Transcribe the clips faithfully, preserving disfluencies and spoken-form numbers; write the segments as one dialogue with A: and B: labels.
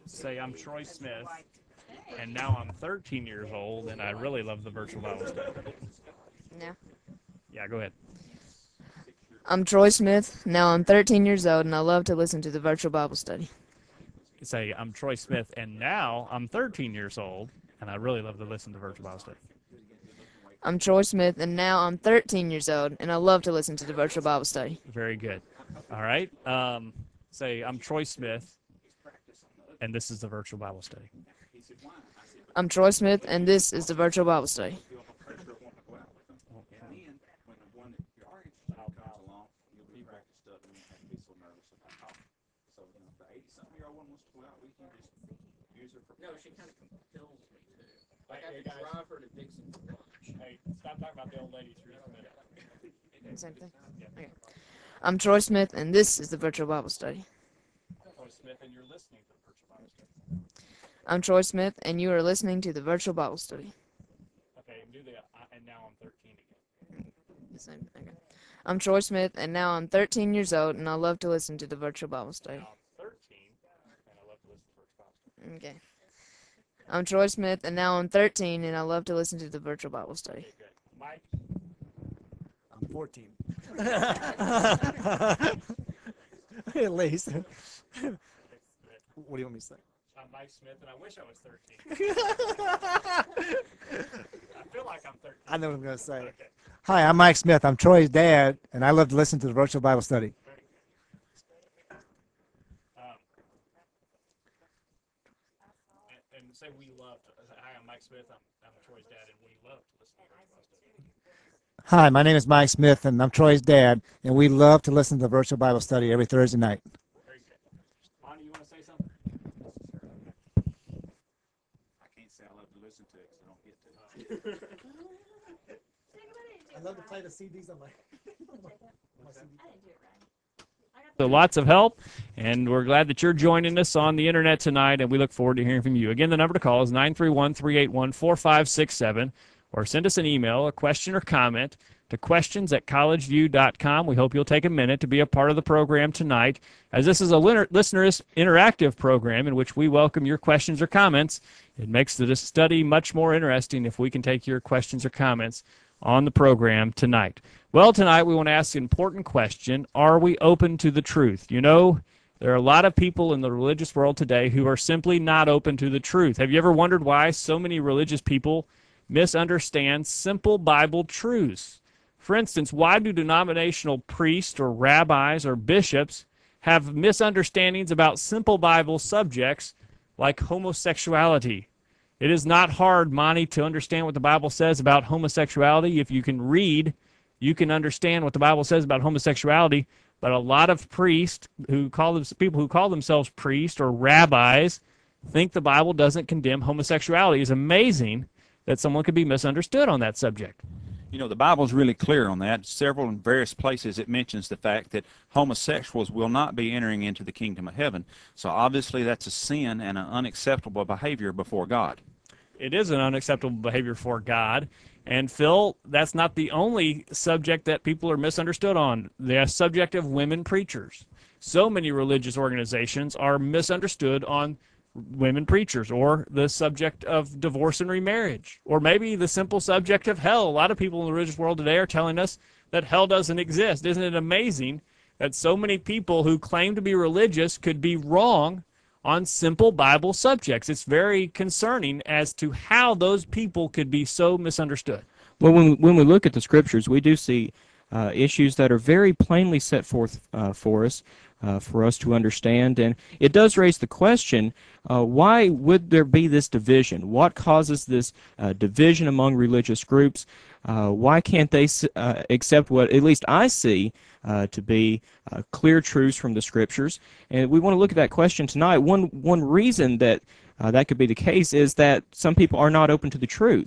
A: Say, I'm Troy Smith, and now I'm thirteen years old, and I really love the virtual Bible study.
B: No.
A: Yeah, go ahead.
B: I'm Troy Smith. Now I'm thirteen years old, and I love to listen to the virtual Bible study.
A: Say, I'm Troy Smith, and now I'm thirteen years old, and I really love to listen to virtual Bible study.
B: I'm Troy Smith, and now I'm thirteen years old, and I love to listen to the virtual Bible study.
A: Very good. All right. Um, say, I'm Troy Smith, and this is the virtual Bible study.
B: I'm Troy Smith, and this is the virtual Bible study.
A: No, she kind of compels me to. Like I could drive her to Dixon for lunch. Hey, stop talking about the old lady for just a minute.
B: Same thing? Okay. I'm Troy Smith, and this is the virtual Bible study.
A: Troy Smith, and you're listening to the virtual Bible study.
B: I'm Troy Smith, and you are listening to the virtual Bible study.
A: Okay, do the, uh, and now I'm thirteen again.
B: The same. Okay. I'm Troy Smith, and now I'm thirteen years old, and I love to listen to the virtual Bible study.
A: Now I'm thirteen, and I love to listen to the virtual Bible study.
B: Okay. I'm Troy Smith, and now I'm thirteen, and I love to listen to the virtual Bible study.
A: Okay, good. Mike?
C: I'm fourteen. At least. What do you want me to say?
A: I'm Mike Smith, and I wish I was thirteen. I feel like I'm thirteen.
C: I know what I'm going to say.
A: Okay.
C: Hi, I'm Mike Smith. I'm Troy's dad, and I love to listen to the virtual Bible study.
A: Um, and, and say we love to. Hi, I'm Mike Smith. I'm, I'm Troy's dad, and we love to listen to the virtual Bible study.
C: Hi, my name is Mike Smith, and I'm Troy's dad, and we love to listen to the virtual Bible study every Thursday night.
A: Very good. Lonnie, you want to say something?
D: I can't say I love to listen to it because I don't get to.
C: I love to play the C Ds on my.
A: So lots of help, and we're glad that you're joining us on the internet tonight, and we look forward to hearing from you. Again, the number to call is nine three one, three eight one, four five six seven, or send us an email, a question or comment, to questions at collegeview dot com. We hope you'll take a minute to be a part of the program tonight, as this is a listener interactive program in which we welcome your questions or comments. It makes the study much more interesting if we can take your questions or comments on the program tonight. Well, tonight we want to ask an important question. Are we open to the truth? You know, there are a lot of people in the religious world today who are simply not open to the truth. Have you ever wondered why so many religious people misunderstand simple Bible truths? For instance, why do denominational priests or rabbis or bishops have misunderstandings about simple Bible subjects like homosexuality? It is not hard, Monty, to understand what the Bible says about homosexuality. If you can read, you can understand what the Bible says about homosexuality. But a lot of priests who call them people who call themselves priests or rabbis think the Bible doesn't condemn homosexuality. It's amazing that someone could be misunderstood on that subject.
D: You know, the Bible's really clear on that. Several in various places it mentions the fact that homosexuals will not be entering into the kingdom of heaven. So obviously that's a sin and an unacceptable behavior before God.
A: It is an unacceptable behavior for God. And Phil, that's not the only subject that people are misunderstood on. The subject of women preachers. So many religious organizations are misunderstood on women preachers, or the subject of divorce and remarriage, or maybe the simple subject of hell. A lot of people in the religious world today are telling us that hell doesn't exist. Isn't it amazing that so many people who claim to be religious could be wrong on simple Bible subjects? It's very concerning as to how those people could be so misunderstood.
E: Well, when, when we look at the scriptures, we do see uh, issues that are very plainly set forth uh, for us, uh, for us to understand. And it does raise the question, uh, why would there be this division? What causes this uh, division among religious groups? Uh, why can't they uh, accept what at least I see uh, to be uh, clear truths from the scriptures? And we want to look at that question tonight. One, one reason that uh, that could be the case is that some people are not open to the truth.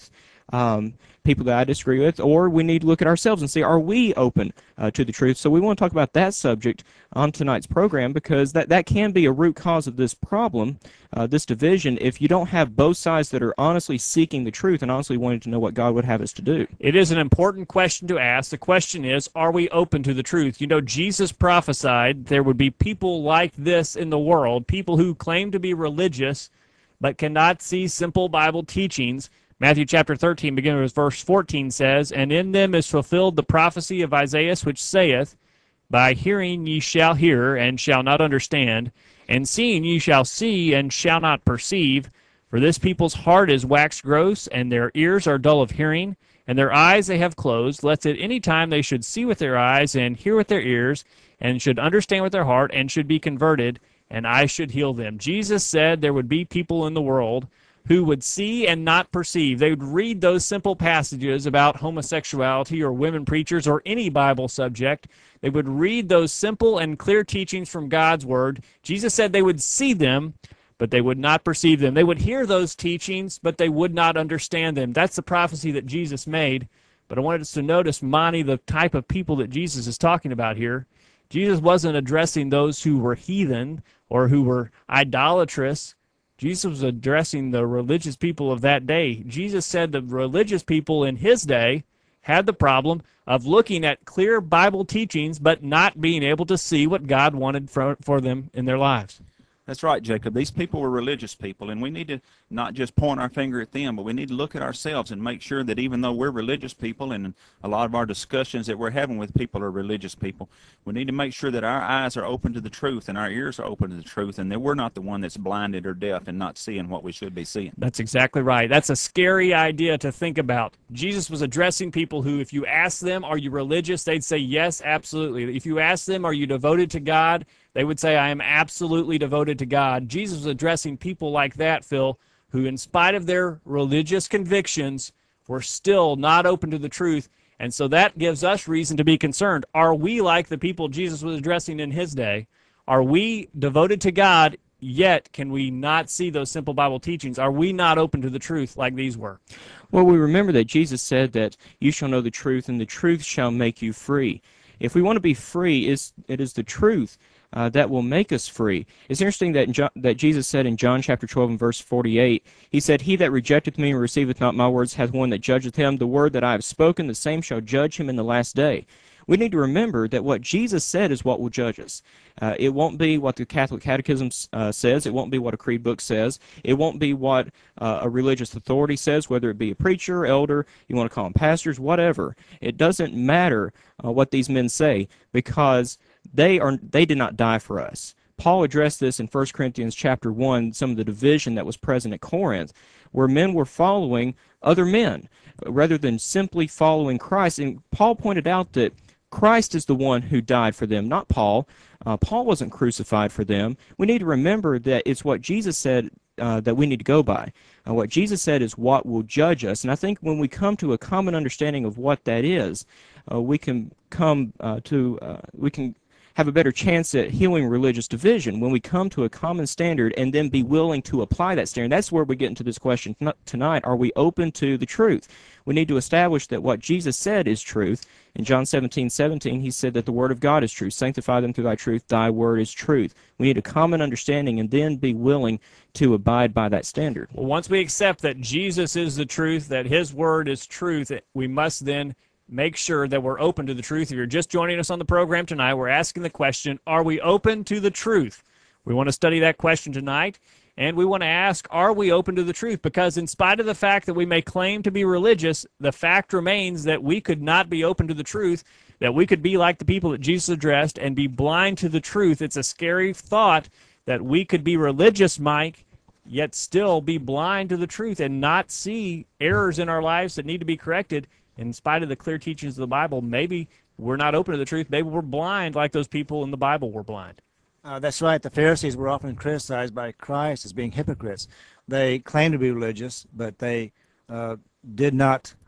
E: um, people that I disagree with, or we need to look at ourselves and see, are we open uh, to the truth? So we want to talk about that subject on tonight's program, because that, that can be a root cause of this problem, uh, this division, if you don't have both sides that are honestly seeking the truth and honestly wanting to know what God would have us to do.
A: It is an important question to ask. The question is, are we open to the truth? You know, Jesus prophesied there would be people like this in the world, people who claim to be religious but cannot see simple Bible teachings. Matthew chapter thirteen, beginning with verse fourteen, says, "And in them is fulfilled the prophecy of Isaiah, which saith, By hearing ye shall hear, and shall not understand, and seeing ye shall see, and shall not perceive. For this people's heart is waxed gross, and their ears are dull of hearing, and their eyes they have closed, lest at any time they should see with their eyes, and hear with their ears, and should understand with their heart, and should be converted, and I should heal them." Jesus said there would be people in the world who would see and not perceive. They would read those simple passages about homosexuality or women preachers or any Bible subject. They would read those simple and clear teachings from God's Word. Jesus said they would see them, but they would not perceive them. They would hear those teachings, but they would not understand them. That's the prophecy that Jesus made. But I wanted us to notice, Monty, the type of people that Jesus is talking about here. Jesus wasn't addressing those who were heathen or who were idolatrous. Jesus was addressing the religious people of that day. Jesus said the religious people in his day had the problem of looking at clear Bible teachings but not being able to see what God wanted for, for them in their lives.
D: That's right, Jacob. These people were religious people, and we need to not just point our finger at them, but we need to look at ourselves and make sure that even though we're religious people, and a lot of our discussions that we're having with people are religious people, we need to make sure that our eyes are open to the truth and our ears are open to the truth, and that we're not the one that's blinded or deaf and not seeing what we should be seeing.
A: That's exactly right. That's a scary idea to think about. Jesus was addressing people who, if you ask them, are you religious? They'd say, yes, absolutely. If you ask them, are you devoted to God? They would say, I am absolutely devoted to God. Jesus was addressing people like that, Phil, who in spite of their religious convictions were still not open to the truth. And so that gives us reason to be concerned. Are we like the people Jesus was addressing in his day? Are we devoted to God, yet can we not see those simple Bible teachings? Are we not open to the truth like these were?
E: Well, we remember that Jesus said that you shall know the truth, and the truth shall make you free. If we want to be free, it's, it is the truth Uh, that will make us free. It's interesting that John, that Jesus said in John chapter twelve and verse forty-eight, he said, "He that rejecteth me and receiveth not my words hath one that judgeth him. The word that I have spoken, the same shall judge him in the last day." We need to remember that what Jesus said is what will judge us. Uh, it won't be what the Catholic Catechism uh, says. It won't be what a creed book says. It won't be what uh, a religious authority says, whether it be a preacher, elder, you want to call them pastors, whatever. It doesn't matter uh, what these men say, because they are they did not die for us. Paul addressed this in First Corinthians chapter one, some of the division that was present at Corinth, where men were following other men rather than simply following Christ. And Paul pointed out that Christ is the one who died for them, not Paul. Uh, Paul wasn't crucified for them. We need to remember that it's what Jesus said uh, that we need to go by. Uh, what Jesus said is what will judge us. And I think when we come to a common understanding of what that is, uh, we can come uh, to, uh, we can have a better chance at healing religious division when we come to a common standard and then be willing to apply that standard. That's where we get into this question tonight. Are we open to the truth? We need to establish that what Jesus said is truth. In John seventeen seventeen, he said that the word of God is truth. Sanctify them through thy truth. Thy word is truth. We need a common understanding and then be willing to abide by that standard.
A: Well, once we accept that Jesus is the truth, that his word is truth, we must then make sure that we're open to the truth. If you're just joining us on the program tonight, we're asking the question, are we open to the truth? We want to study that question tonight, and we want to ask, are we open to the truth? Because in spite of the fact that we may claim to be religious, the fact remains that we could not be open to the truth, that we could be like the people that Jesus addressed and be blind to the truth. It's a scary thought that we could be religious, Mike, yet still be blind to the truth and not see errors in our lives that need to be corrected. In spite of the clear teachings of the Bible, maybe we're not open to the truth. Maybe we're blind like those people in the Bible were blind.
C: Uh, that's right. The Pharisees were often criticized by Christ as being hypocrites. They claimed to be religious, but they uh, did not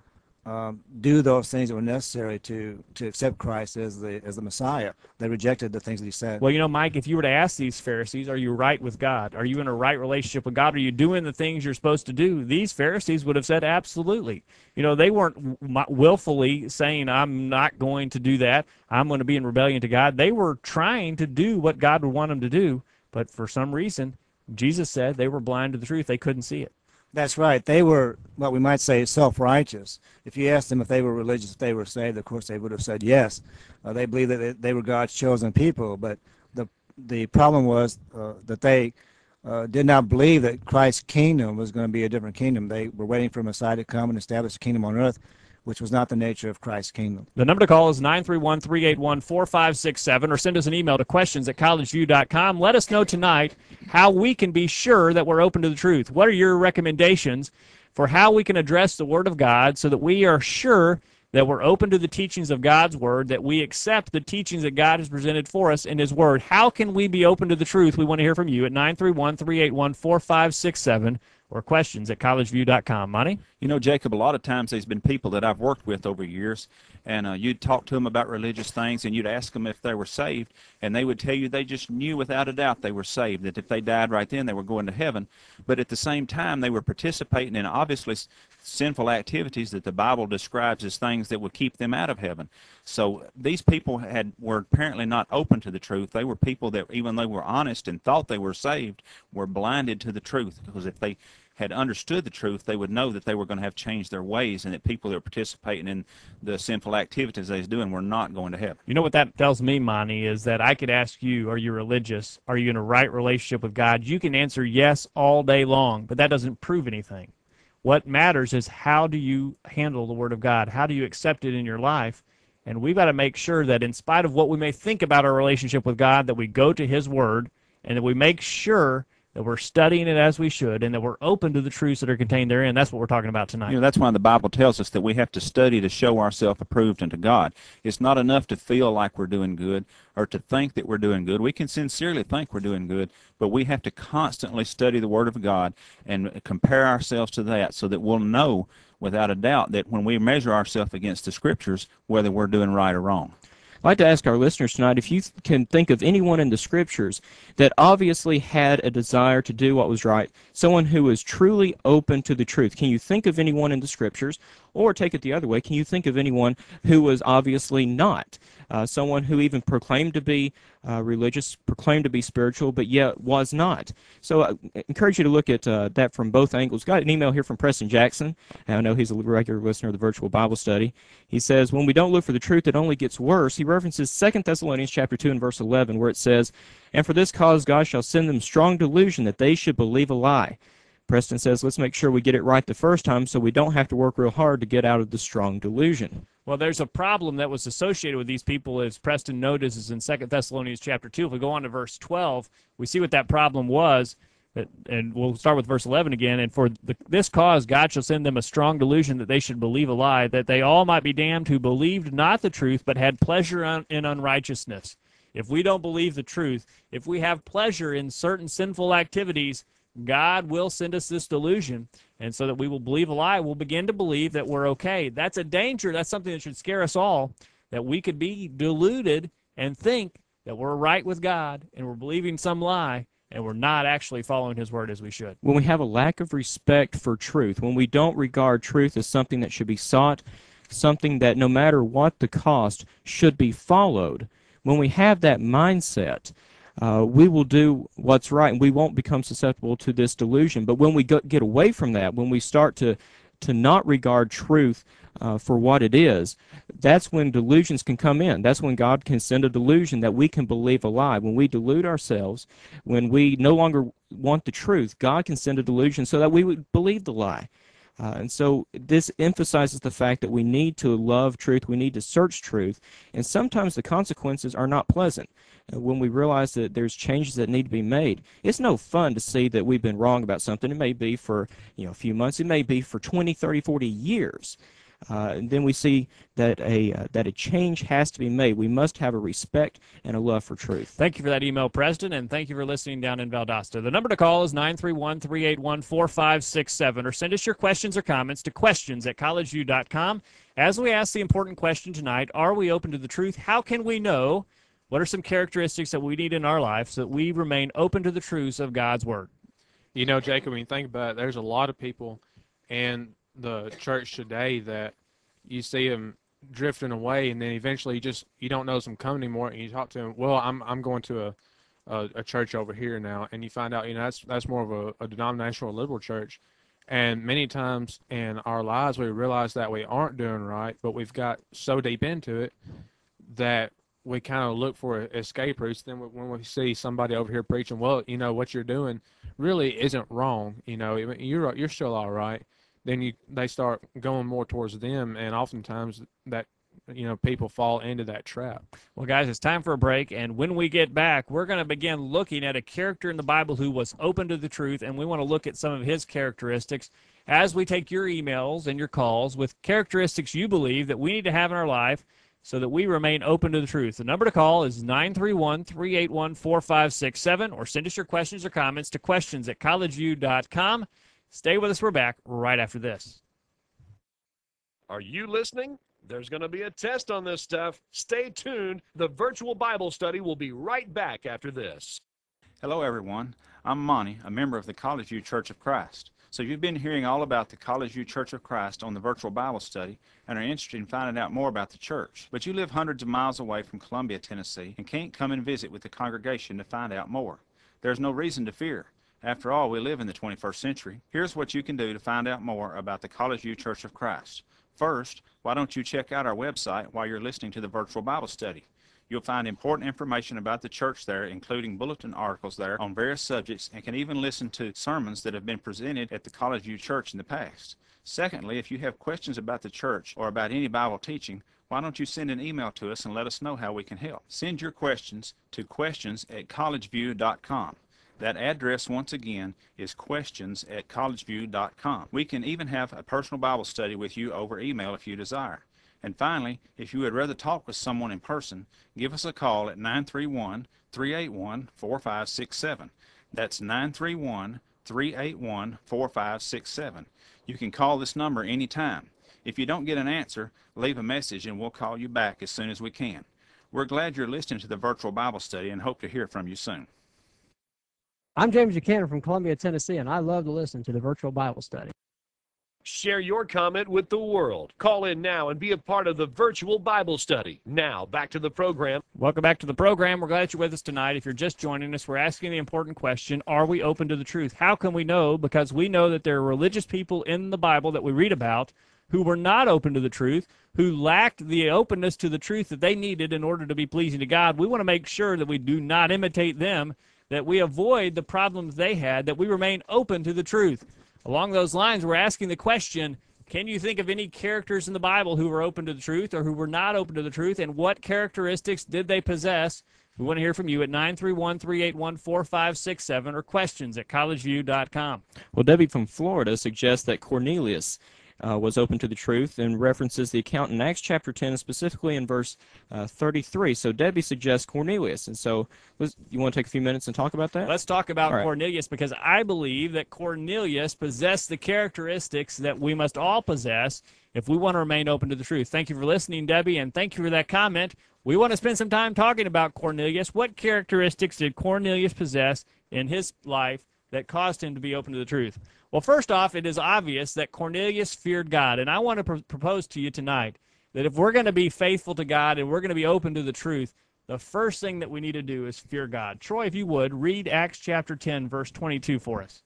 C: um, do those things that were necessary to to accept Christ as the as the Messiah. They rejected the things that he said.
A: Well, you know, Mike, if you were to ask these Pharisees, are you right with God? Are you in a right relationship with God? Are you doing the things you're supposed to do? These Pharisees would have said absolutely. You know, they weren't willfully saying, I'm not going to do that. I'm going to be in rebellion to God. They were trying to do what God would want them to do. But for some reason, Jesus said they were blind to the truth. They couldn't see it.
C: That's right. They were what we might say self-righteous. If you asked them if they were religious, if they were saved, of course they would have said yes. Uh, they believed that they, they were God's chosen people. But the the problem was uh, that they uh, did not believe that Christ's kingdom was going to be a different kingdom. They were waiting for Messiah to come and establish a kingdom on earth, which was not the nature of Christ's kingdom.
A: The number to call is nine three one, three eight one, four five six seven, or send us an email to questions at collegeview dot com. Let us know tonight how we can be sure that we're open to the truth. What are your recommendations for how we can address the Word of God so that we are sure that we're open to the teachings of God's Word, that we accept the teachings that God has presented for us in His Word? How can we be open to the truth? We want to hear from you at nine three one, three eight one, four five six seven or questions at collegeview dot com. Monty?
D: You know, Jacob, a lot of times there's been people that I've worked with over years, and uh, you'd talk to them about religious things, and you'd ask them if they were saved, and they would tell you they just knew without a doubt they were saved, that if they died right then, they were going to heaven. But at the same time, they were participating in obviously sinful activities that the Bible describes as things that would keep them out of heaven. So these people had were apparently not open to the truth. They were people that, even though they were honest and thought they were saved, were blinded to the truth, because if they had understood the truth, they would know that they were going to have changed their ways, and that people that were participating in the sinful activities they was doing were not going to heaven.
A: You know what that tells me, Monty, is that I could ask you, are you religious? Are you in a right relationship with God? You can answer yes all day long, but that doesn't prove anything. What matters is, how do you handle the Word of God? How do you accept it in your life? And we've got to make sure that in spite of what we may think about our relationship with God, that we go to His Word, and that we make sure that we're studying it as we should, and that we're open to the truths that are contained therein. That's what we're talking about tonight.
D: You know, that's why the Bible tells us that we have to study to show ourselves approved unto God. It's not enough to feel like we're doing good or to think that we're doing good. We can sincerely think we're doing good, but we have to constantly study the Word of God and compare ourselves to that, so that we'll know without a doubt that when we measure ourselves against the Scriptures, whether we're doing right or wrong.
E: I'd like to ask our listeners tonight if you th- can think of anyone in the Scriptures that obviously had a desire to do what was right, someone who was truly open to the truth. Can you think of anyone in the Scriptures? Or take it the other way, can you think of anyone who was obviously not? Uh, someone who even proclaimed to be uh, religious, proclaimed to be spiritual, but yet was not. So uh, I encourage you to look at uh, that from both angles. Got an email here from Preston Jackson. I know he's a regular listener of the Virtual Bible Study. He says, when we don't look for the truth, it only gets worse. He references Second Thessalonians chapter two and verse eleven, where it says, and for this cause God shall send them strong delusion, that they should believe a lie. Preston says, let's make sure we get it right the first time so we don't have to work real hard to get out of the strong delusion.
A: Well, there's a problem that was associated with these people, as Preston notices in Second Thessalonians chapter two. If we go on to verse twelve, we see what that problem was. And we'll start with verse eleven again. And for the, this cause God shall send them a strong delusion, that they should believe a lie, that they all might be damned who believed not the truth, but had pleasure un, in unrighteousness. If we don't believe the truth, if we have pleasure in certain sinful activities, God will send us this delusion, and so that we will believe a lie, we'll begin to believe that we're okay. That's a danger. That's something that should scare us all, that we could be deluded and think that we're right with God, and we're believing some lie, and we're not actually following His Word as we should.
E: When we have a lack of respect for truth, when we don't regard truth as something that should be sought, something that no matter what the cost should be followed, when we have that mindset, Uh, we will do what's right, and we won't become susceptible to this delusion. But when we go, get away from that, when we start to, to not regard truth uh, for what it is, that's when delusions can come in. That's when God can send a delusion that we can believe a lie. When we delude ourselves, when we no longer want the truth, God can send a delusion so that we would believe the lie. Uh, and so this emphasizes the fact that we need to love truth, we need to search truth, and sometimes the consequences are not pleasant. Uh, when we realize that there's changes that need to be made, it's no fun to see that we've been wrong about something. It may be for you know a few months, it may be for twenty, thirty, forty years. uh, and then we see that a uh, that a change has to be made. We must have a respect and a love for truth.
A: Thank you for that email, Preston, and thank you for listening down in Valdosta. The number to call is nine three one, three eight one, four five six seven, or send us your questions or comments to questions at collegeview dot com. As we ask the important question tonight, are we open to the truth? How can we know? What are some characteristics that we need in our life so that we remain open to the truths of God's Word?
F: You know, Jacob, when you think about it, there's a lot of people in the church today that you see them drifting away, and then eventually you just you don't know them coming anymore, and you talk to them. Well, I'm I'm going to a a, a church over here now, and you find out you know that's that's more of a, a denominational liberal church, and many times in our lives we realize that we aren't doing right, but we've got so deep into it that we kind of look for escape routes. Then when we see somebody over here preaching, well, you know, what you're doing really isn't wrong. You know, you're you're still all right. Then you they start going more towards them, and oftentimes that you know people fall into that trap.
A: Well, guys, it's time for a break, and when we get back, we're going to begin looking at a character in the Bible who was open to the truth, and we want to look at some of his characteristics as we take your emails and your calls with characteristics you believe that we need to have in our life so that we remain open to the truth. The number to call is nine three one, three eight one, four five six seven, or send us your questions or comments to questions at collegeview dot com. Stay with us. We're back right after this.
G: Are you listening? There's going to be a test on this stuff. Stay tuned. The virtual Bible study will be right back after this.
D: Hello, everyone. I'm Monty, a member of the College View Church of Christ. So you've been hearing all about the College View Church of Christ on the virtual Bible study and are interested in finding out more about the church. But you live hundreds of miles away from Columbia, Tennessee, and can't come and visit with the congregation to find out more. There's no reason to fear. After all, we live in the twenty-first century. Here's what you can do to find out more about the College View Church of Christ. First, why don't you check out our website while you're listening to the virtual Bible study? You'll find important information about the church there, including bulletin articles there on various subjects, and can even listen to sermons that have been presented at the College View Church in the past. Secondly, if you have questions about the church or about any Bible teaching, why don't you send an email to us and let us know how we can help? Send your questions to questions at collegeview dot com. That address, once again, is questions at collegeview dot com. We can even have a personal Bible study with you over email if you desire. And finally, if you would rather talk with someone in person, give us a call at nine three one, three eight one, four five six seven. That's nine three one, three eight one, four five six seven. You can call this number anytime. If you don't get an answer, leave a message and we'll call you back as soon as we can. We're glad you're listening to the virtual Bible study and hope to hear from you soon.
H: I'm James Buchanan from Columbia, Tennessee, and I love to listen to the virtual Bible study.
G: Share your comment with the world. Call in now and be a part of the virtual Bible study. Now, back to the program.
A: Welcome back to the program. We're glad that you're with us tonight. If you're just joining us, we're asking the important question, are we open to the truth? How can we know? Because we know that there are religious people in the Bible that we read about who were not open to the truth, who lacked the openness to the truth that they needed in order to be pleasing to God. We want to make sure that we do not imitate them, that we avoid the problems they had, that we remain open to the truth. Along those lines, we're asking the question, can you think of any characters in the Bible who were open to the truth or who were not open to the truth, and what characteristics did they possess? We want to hear from you at nine three one, three eight one, four five six seven or questions at collegeview dot com.
E: Well, Debbie from Florida suggests that Cornelius uh, was open to the truth and references the account in Acts chapter ten, specifically in verse uh, thirty-three. So Debbie suggests Cornelius. And so was, you want to take a few minutes and talk about that?
A: Let's talk about
E: All right.
A: Cornelius, because I believe that Cornelius possessed the characteristics that we must all possess if we want to remain open to the truth. Thank you for listening, Debbie, and thank you for that comment. We want to spend some time talking about Cornelius. What characteristics did Cornelius possess in his life that caused him to be open to the truth? Well, first off, it is obvious that Cornelius feared God, and I want to pr- propose to you tonight that if we're going to be faithful to God and we're going to be open to the truth, the first thing that we need to do is fear God. Troy, if you would, read Acts chapter ten, verse twenty-two for us.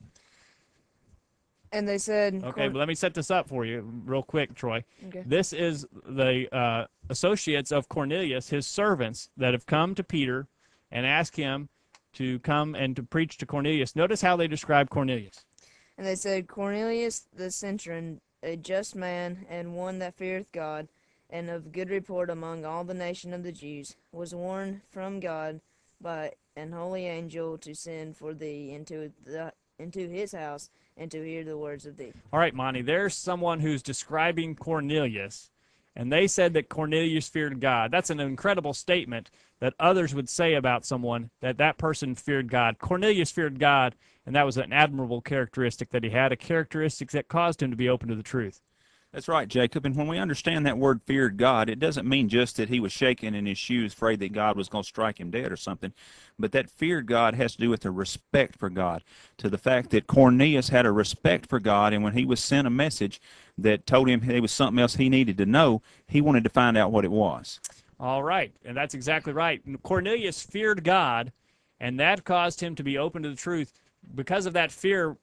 B: And they said,
A: Okay,
B: Cor-
A: but let me set this up for you real quick, Troy.
B: Okay.
A: This is the uh, associates of Cornelius, his servants, that have come to Peter and asked him to come and to preach to Cornelius. Notice how they describe Cornelius.
B: And they said, Cornelius the centurion, a just man, and one that feareth God, and of good report among all the nation of the Jews, was warned from God by an holy angel to send for thee into the into his house and to hear the words of thee.
A: All right, Monty, there's someone who's describing Cornelius, and they said that Cornelius feared God. That's an incredible statement that others would say about someone, that that person feared God. Cornelius feared God, and that was an admirable characteristic that he had, a characteristic that caused him to be open to the truth.
D: That's right, Jacob. And when we understand that word feared God, it doesn't mean just that he was shaking in his shoes, afraid that God was going to strike him dead or something. But that feared God has to do with a respect for God, to the fact that Cornelius had a respect for God, and when he was sent a message that told him there was something else he needed to know, he wanted to find out what it was.
A: All right, and that's exactly right. Cornelius feared God, and that caused him to be open to the truth. Because of that fear,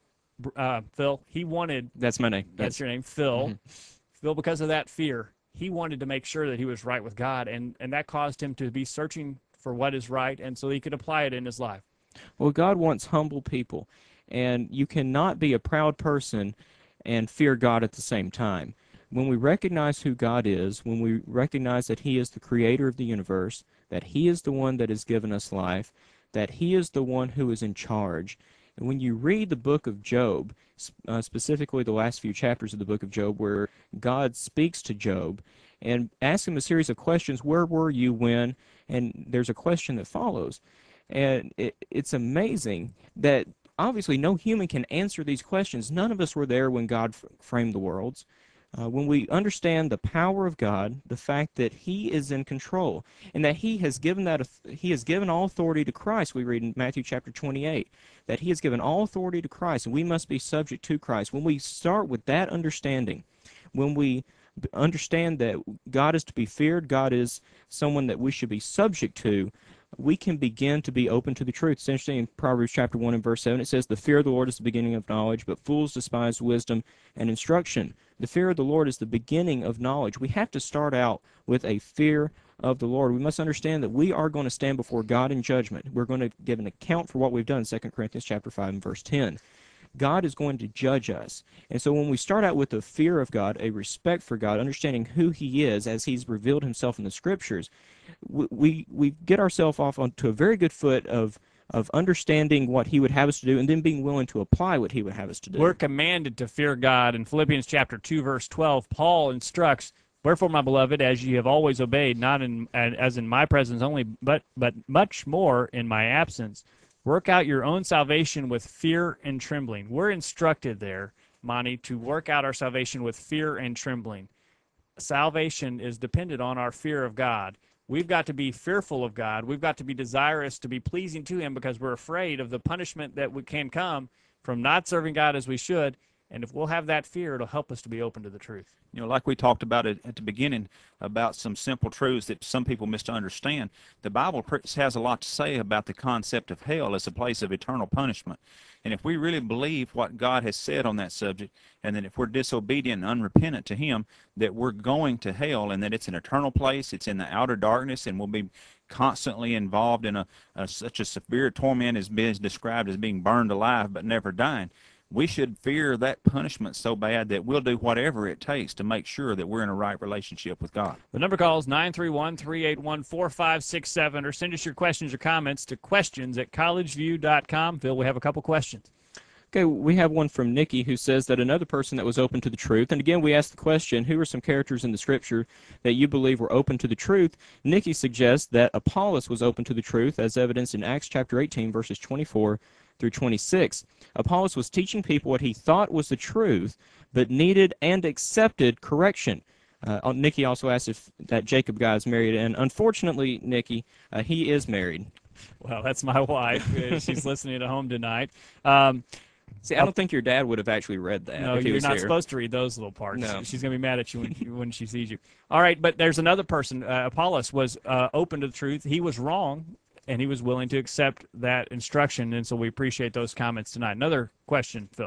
A: uh, Phil, he wanted...
E: That's my name.
A: That's your name, Phil. Mm-hmm. Phil, because of that fear, he wanted to make sure that he was right with God, and, and that caused him to be searching for what is right, and so he could apply it in his life.
E: Well, God wants humble people, and you cannot be a proud person and fear God at the same time. When we recognize who God is, when we recognize that he is the creator of the universe, that he is the one that has given us life, that he is the one who is in charge, and when you read the book of Job, uh, specifically the last few chapters of the book of Job, where God speaks to Job and asks him a series of questions, where were you when? And there's a question that follows. And it, it's amazing that obviously no human can answer these questions. None of us were there when God f- framed the worlds. Uh, when we understand the power of God, the fact that he is in control, and that he has given that he has given all authority to Christ, we read in Matthew chapter twenty-eight, that he has given all authority to Christ, and we must be subject to Christ. When we start with that understanding, when we understand that God is to be feared, God is someone that we should be subject to, we can begin to be open to the truth. It's interesting, in Proverbs chapter one and verse seven, it says, the fear of the Lord is the beginning of knowledge, but fools despise wisdom and instruction. The fear of the Lord is the beginning of knowledge. We have to start out with a fear of the Lord. We must understand that we are going to stand before God in judgment. We're going to give an account for what we've done, Second Corinthians chapter five and verse ten. God is going to judge us. And so when we start out with a fear of God, a respect for God, understanding who he is as he's revealed himself in the scriptures, we, we, we get ourselves off onto a very good foot of of understanding what he would have us to do and then being willing to apply what he would have us to do.
A: We're commanded to fear God. In Philippians chapter two, verse twelve, Paul instructs, wherefore, my beloved, as ye have always obeyed, not in as in my presence only, but but much more in my absence, work out your own salvation with fear and trembling. We're instructed there, Monty, to work out our salvation with fear and trembling. Salvation is dependent on our fear of God. We've got to be fearful of God. We've got to be desirous to be pleasing to him because we're afraid of the punishment that can come from not serving God as we should. And if we'll have that fear, it'll help us to be open to the truth.
D: You know, like we talked about it at the beginning about some simple truths that some people misunderstand. The Bible has a lot to say about the concept of hell as a place of eternal punishment. And if we really believe what God has said on that subject, and that if we're disobedient and unrepentant to him, that we're going to hell and that it's an eternal place, it's in the outer darkness, and we'll be constantly involved in a, a such a severe torment as being described as being burned alive but never dying, we should fear that punishment so bad that we'll do whatever it takes to make sure that we're in a right relationship with God.
A: The number call is nine three one, three eight one, four five six seven, or send us your questions or comments to questions at collegeview dot com. Phil, we have a couple questions.
E: Okay, we have one from Nikki who says that another person that was open to the truth, and again we ask the question, who are some characters in the scripture that you believe were open to the truth? Nikki suggests that Apollos was open to the truth as evidenced in Acts chapter eighteen, verses twenty-four through twenty-six. Apollos was teaching people what he thought was the truth, but needed and accepted correction. Uh, Nikki also asked if that Jacob guy is married, and unfortunately, Nikki, uh, he is married.
A: Well, that's my wife. She's listening at home tonight. Um,
E: See, I don't think your dad would have actually read that.
A: No,
E: if he
A: you're
E: was
A: not
E: here.
A: supposed to read those little parts.
E: No.
A: She's going to be mad at you when, when she sees you. All right, but there's another person. Uh, Apollos was uh, open to the truth. He was wrong, and he was willing to accept that instruction, and so we appreciate those comments tonight. Another question, Phil.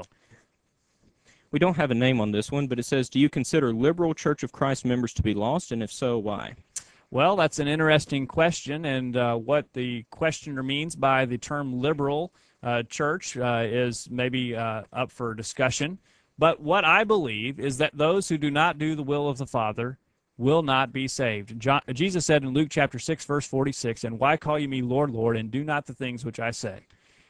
E: We don't have a name on this one, but it says, do you consider liberal Church of Christ members to be lost, and if so, why?
A: Well, that's an interesting question, and uh, what the questioner means by the term liberal uh, church uh, is maybe uh, up for discussion. But what I believe is that those who do not do the will of the Father will not be saved. John, Jesus said in Luke chapter six, verse forty-six, and why call you me Lord, Lord, and do not the things which I say?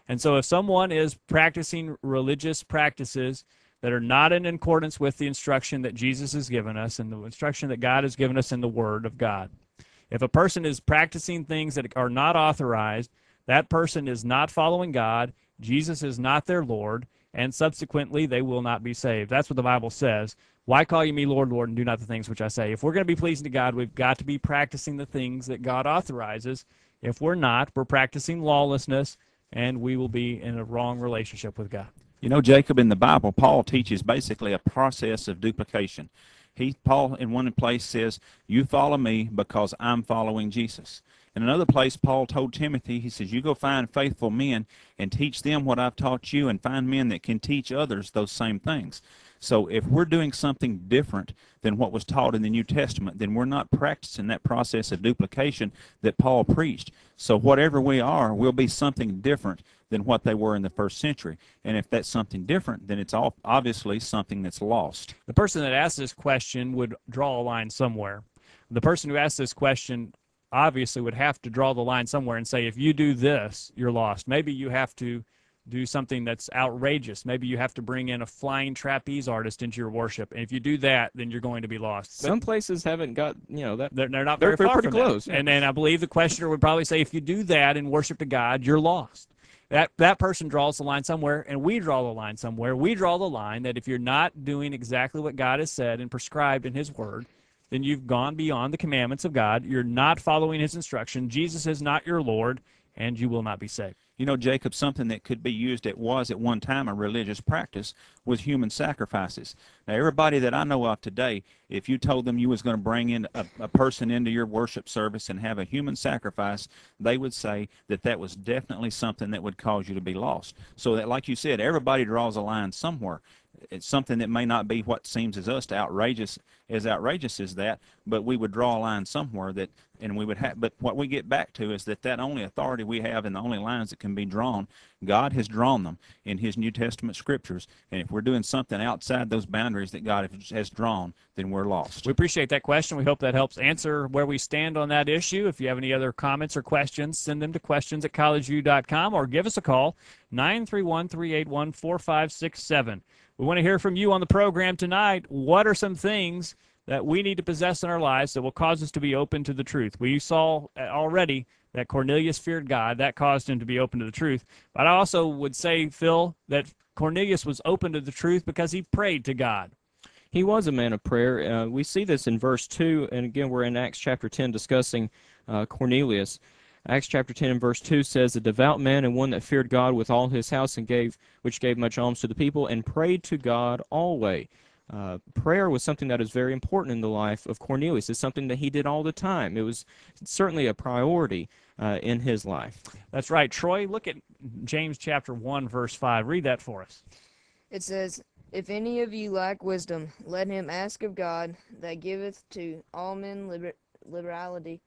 A: And so if someone is practicing religious practices that are not in accordance with the instruction that Jesus has given us and the instruction that God has given us in the Word of God, if a person is practicing things that are not authorized, that person is not following God, Jesus is not their Lord, and subsequently they will not be saved. That's what the Bible says. Why call you me Lord, Lord, and do not the things which I say? If we're going to be pleasing to God, we've got to be practicing the things that God authorizes. If we're not, we're practicing lawlessness, and we will be in a wrong relationship with God.
D: You know, Jacob, in the Bible, Paul teaches basically a process of duplication. He, Paul, in one place says, you follow me because I'm following Jesus. In another place, Paul told Timothy, he says, you go find faithful men and teach them what I've taught you, and find men that can teach others those same things. So if we're doing something different than what was taught in the New Testament, then we're not practicing that process of duplication that Paul preached. So whatever we are, we'll be something different than what they were in the first century. And if that's something different, then it's all obviously something that's lost.
A: The person that asked this question would draw a line somewhere. The person who asked this question obviously would have to draw the line somewhere and say, if you do this, you're lost. Maybe you have to do something that's outrageous. Maybe you have to bring in a flying trapeze artist into your worship. And if you do that, then you're going to be lost.
E: Some places haven't got, you know, that.
A: They're, they're not
E: They're
A: very far
E: pretty
A: from
E: close.
A: that. And then I believe the questioner would probably say, if you do that and worship to God, you're lost. That that person draws the line somewhere, and we draw the line somewhere. We draw the line that if you're not doing exactly what God has said and prescribed in His Word, then you've gone beyond the commandments of God. You're not following His instruction. Jesus is not your Lord, and you will not be saved.
D: You know, Jacob, something that could be used, it was at one time a religious practice, was human sacrifices. Now, everybody that I know of today, if you told them you was going to bring in a, a person into your worship service and have a human sacrifice, they would say that that was definitely something that would cause you to be lost. So that, like you said, everybody draws a line somewhere. It's something that may not be what seems as us to outrageous as outrageous as that, but we would draw a line somewhere that, and we would have. But what we get back to is that that only authority we have and the only lines that can be drawn, God has drawn them in His New Testament scriptures. And if we're doing something outside those boundaries that God has drawn, then we're lost.
A: We appreciate that question. We hope that helps answer where we stand on that issue. If you have any other comments or questions, send them to questions at college view dot com or give us a call, nine three one, three eight one, four five six seven. We want to hear from you on the program tonight. What are some things that we need to possess in our lives that will cause us to be open to the truth? We saw already that Cornelius feared God. That caused him to be open to the truth. But I also would say, Phil, that Cornelius was open to the truth because he prayed to God.
E: He was a man of prayer. Uh, we see this in verse two, and again, we're in Acts chapter ten discussing uh, Cornelius. Acts chapter ten and verse two says, a devout man and one that feared God with all his house, and gave, which gave much alms to the people, and prayed to God always. Uh, prayer was something that is very important in the life of Cornelius. It's something that he did all the time. It was certainly a priority uh, in his life.
A: That's right. Troy, look at James chapter one, verse five. Read that for us.
B: It says, if any of you lack wisdom, let him ask of God, that giveth to all men liber- liberality,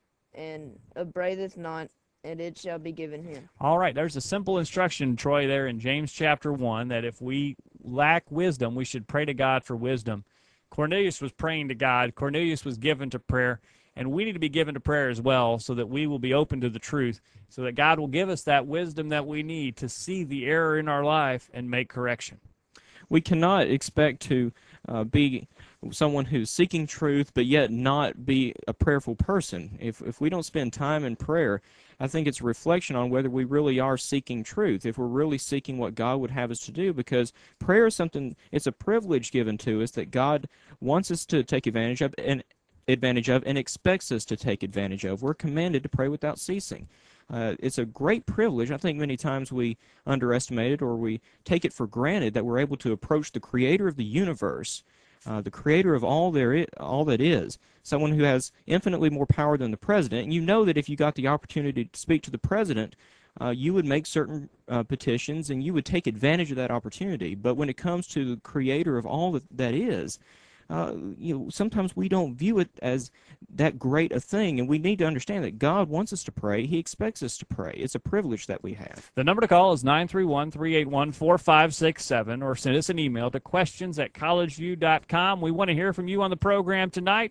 B: and upbraideth not, and it shall be given him.
A: All right, there's a simple instruction, Troy, there in James chapter one, that if we lack wisdom, we should pray to God for wisdom. Cornelius was praying to God. Cornelius was given to prayer, and we need to be given to prayer as well, so that we will be open to the truth, so that God will give us that wisdom that we need to see the error in our life and make correction.
E: We cannot expect to uh, be someone who's seeking truth, but yet not be a prayerful person. If if we don't spend time in prayer, I think it's a reflection on whether we really are seeking truth, if we're really seeking what God would have us to do, because prayer is something, it's a privilege given to us that God wants us to take advantage of and advantage of and expects us to take advantage of. We're commanded to pray without ceasing. Uh, it's a great privilege. I think many times we underestimate it, or we take it for granted that we're able to approach the creator of the universe, uh, the creator of all there is, all that is, someone who has infinitely more power than the president. And you know that if you got the opportunity to speak to the president, uh, you would make certain uh, petitions and you would take advantage of that opportunity. But when it comes to the creator of all that, that is, Uh, you know, sometimes we don't view it as that great a thing, and we need to understand that God wants us to pray. He expects us to pray. It's a privilege that we have.
A: The number to call is nine three one, three eight one, four five six seven, or send us an email to questions at college view dot com. We want to hear from you on the program tonight.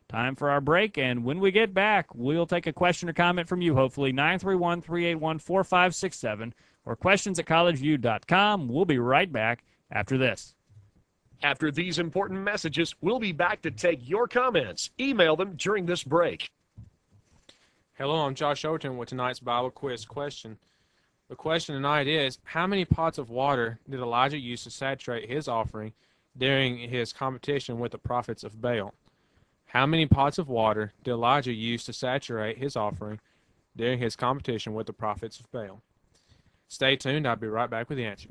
A: Time for our break, and when we get back, we'll take a question or comment from you, hopefully. nine three one, three eight one, four five six seven or questions at college view dot com. We'll be right back after this.
G: After these important messages, we'll be back to take your comments. Email them during this break.
F: Hello, I'm Josh Overton with tonight's Bible quiz question. The question tonight is, how many pots of water did Elijah use to saturate his offering during his competition with the prophets of Baal? How many pots of water did Elijah use to saturate his offering during his competition with the prophets of Baal? Stay tuned. I'll be right back with the answer.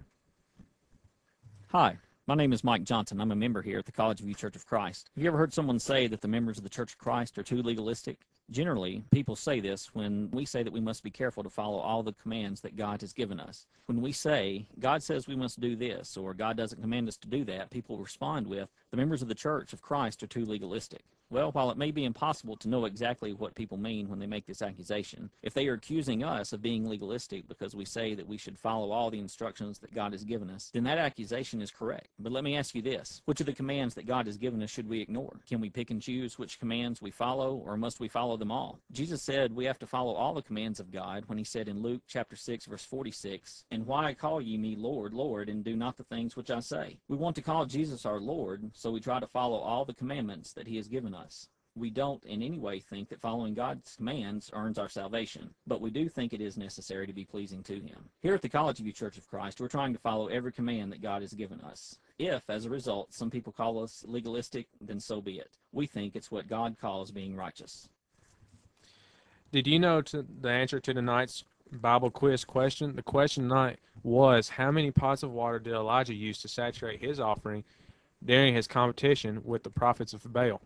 I: Hi, my name is Mike Johnson. I'm a member here at the College View Church of Christ. Have you ever heard someone say that the members of the Church of Christ are too legalistic? Generally, people say this when we say that we must be careful to follow all the commands that God has given us. When we say, God says we must do this, or God doesn't command us to do that, people respond with, the members of the Church of Christ are too legalistic. Well, while it may be impossible to know exactly what people mean when they make this accusation, if they are accusing us of being legalistic because we say that we should follow all the instructions that God has given us, then that accusation is correct. But let me ask you this. Which of the commands that God has given us should we ignore? Can we pick and choose which commands we follow, or must we follow them all? Jesus said we have to follow all the commands of God when he said in Luke chapter six, verse forty-six, "And why call ye me Lord, Lord, and do not the things which I say?" We want to call Jesus our Lord, so we try to follow all the commandments that he has given us. We don't in any way think that following God's commands earns our salvation, but we do think it is necessary to be pleasing to him. Here at the College View Church of Christ, we're trying to follow every command that God has given us. If, as a result, some people call us legalistic, then so be it. We think it's what God calls being righteous.
F: Did you know to the answer to tonight's Bible quiz question? The question tonight was, how many pots of water did Elijah use to saturate his offering during his competition with the prophets of Baal?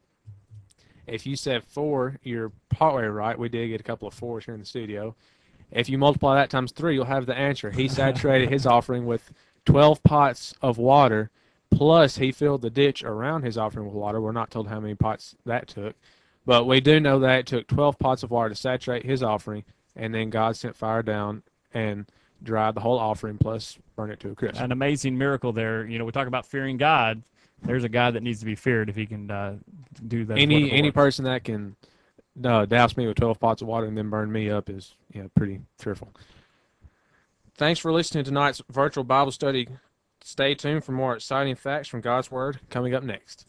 F: If you said four, you're partway right. We did get a couple of fours here in the studio. If you multiply that times three, you'll have the answer. He saturated his offering with twelve pots of water, plus he filled the ditch around his offering with water. We're not told how many pots that took, but we do know that it took twelve pots of water to saturate his offering, and then God sent fire down and dried the whole offering, plus burned it to a crisp.
A: An amazing miracle there. You know, we talk about fearing God. There's a God that needs to be feared if he can uh, do that.
F: Any any person that can uh, douse me with twelve pots of water and then burn me up is you know, pretty fearful. Thanks for listening to tonight's virtual Bible study. Stay tuned for more exciting facts from God's Word coming up next.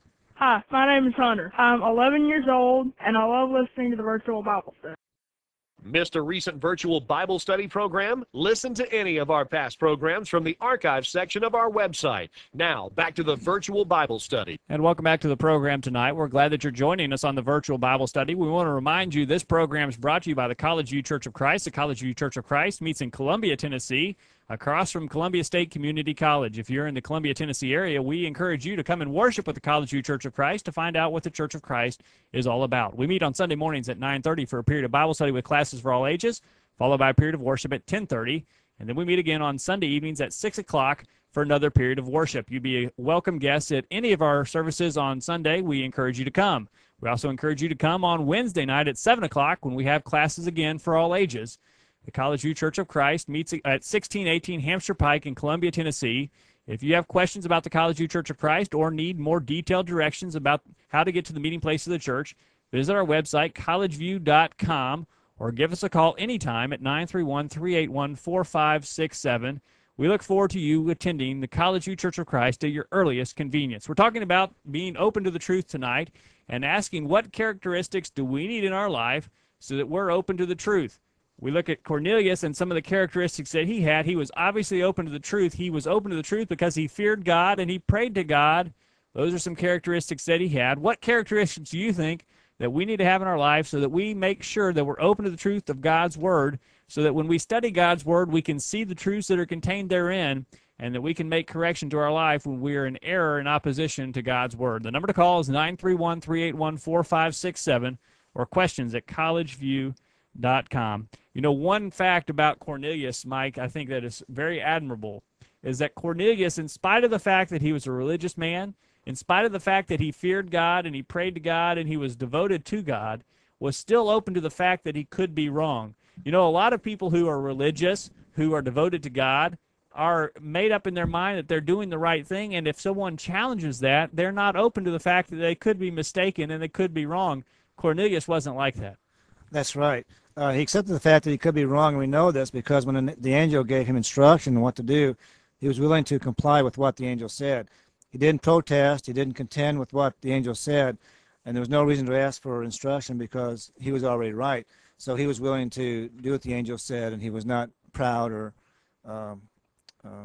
J: Hi, my name is Hunter. I'm eleven years old, and I love listening to the virtual Bible study.
G: Missed a recent virtual Bible study program? Listen to any of our past programs from the archive section of our website. Now, back to the virtual Bible study.
A: And welcome back to the program tonight. We're glad that you're joining us on the virtual Bible study. We want to remind you this program is brought to you by the College View Church of Christ. The College View Church of Christ meets in Columbia, Tennessee, across from Columbia State Community College. If you're in the Columbia, Tennessee area, we encourage you to come and worship with the College View Church of Christ to find out what the Church of Christ is all about. We meet on Sunday mornings at nine thirty for a period of Bible study with classes for all ages, followed by a period of worship at ten thirty, and then we meet again on Sunday evenings at six o'clock for another period of worship. You'd be a welcome guest at any of our services on Sunday. We encourage you to come. We also encourage you to come on Wednesday night at seven o'clock when we have classes again for all ages. The College View Church of Christ meets at sixteen eighteen Hampshire Pike in Columbia, Tennessee. If you have questions about the College View Church of Christ or need more detailed directions about how to get to the meeting place of the church, visit our website, college view dot com, or give us a call anytime at nine three one, three eight one, four five six seven. We look forward to you attending the College View Church of Christ at your earliest convenience. We're talking about being open to the truth tonight and asking what characteristics do we need in our life so that we're open to the truth. We look at Cornelius and some of the characteristics that he had. He was obviously open to the truth. He was open to the truth because he feared God and he prayed to God. Those are some characteristics that he had. What characteristics do you think that we need to have in our life so that we make sure that we're open to the truth of God's Word, so that when we study God's Word, we can see the truths that are contained therein, and that we can make correction to our life when we are in error in opposition to God's Word? The number to call is nine three one, three eight one, four five six seven or questions at college view dot com. You know, one fact about Cornelius, Mike, I think that is very admirable, is that Cornelius, in spite of the fact that he was a religious man, in spite of the fact that he feared God and he prayed to God and he was devoted to God, was still open to the fact that he could be wrong. You know, a lot of people who are religious, who are devoted to God, are made up in their mind that they're doing the right thing, and if someone challenges that, they're not open to the fact that they could be mistaken and they could be wrong. Cornelius wasn't like that.
C: That's right. Uh, he accepted the fact that he could be wrong, and we know this because when the the angel gave him instruction on what to do, he was willing to comply with what the angel said. He didn't protest. He didn't contend with what the angel said, and there was no reason to ask for instruction because he was already right. So he was willing to do what the angel said, and he was not proud or um, uh,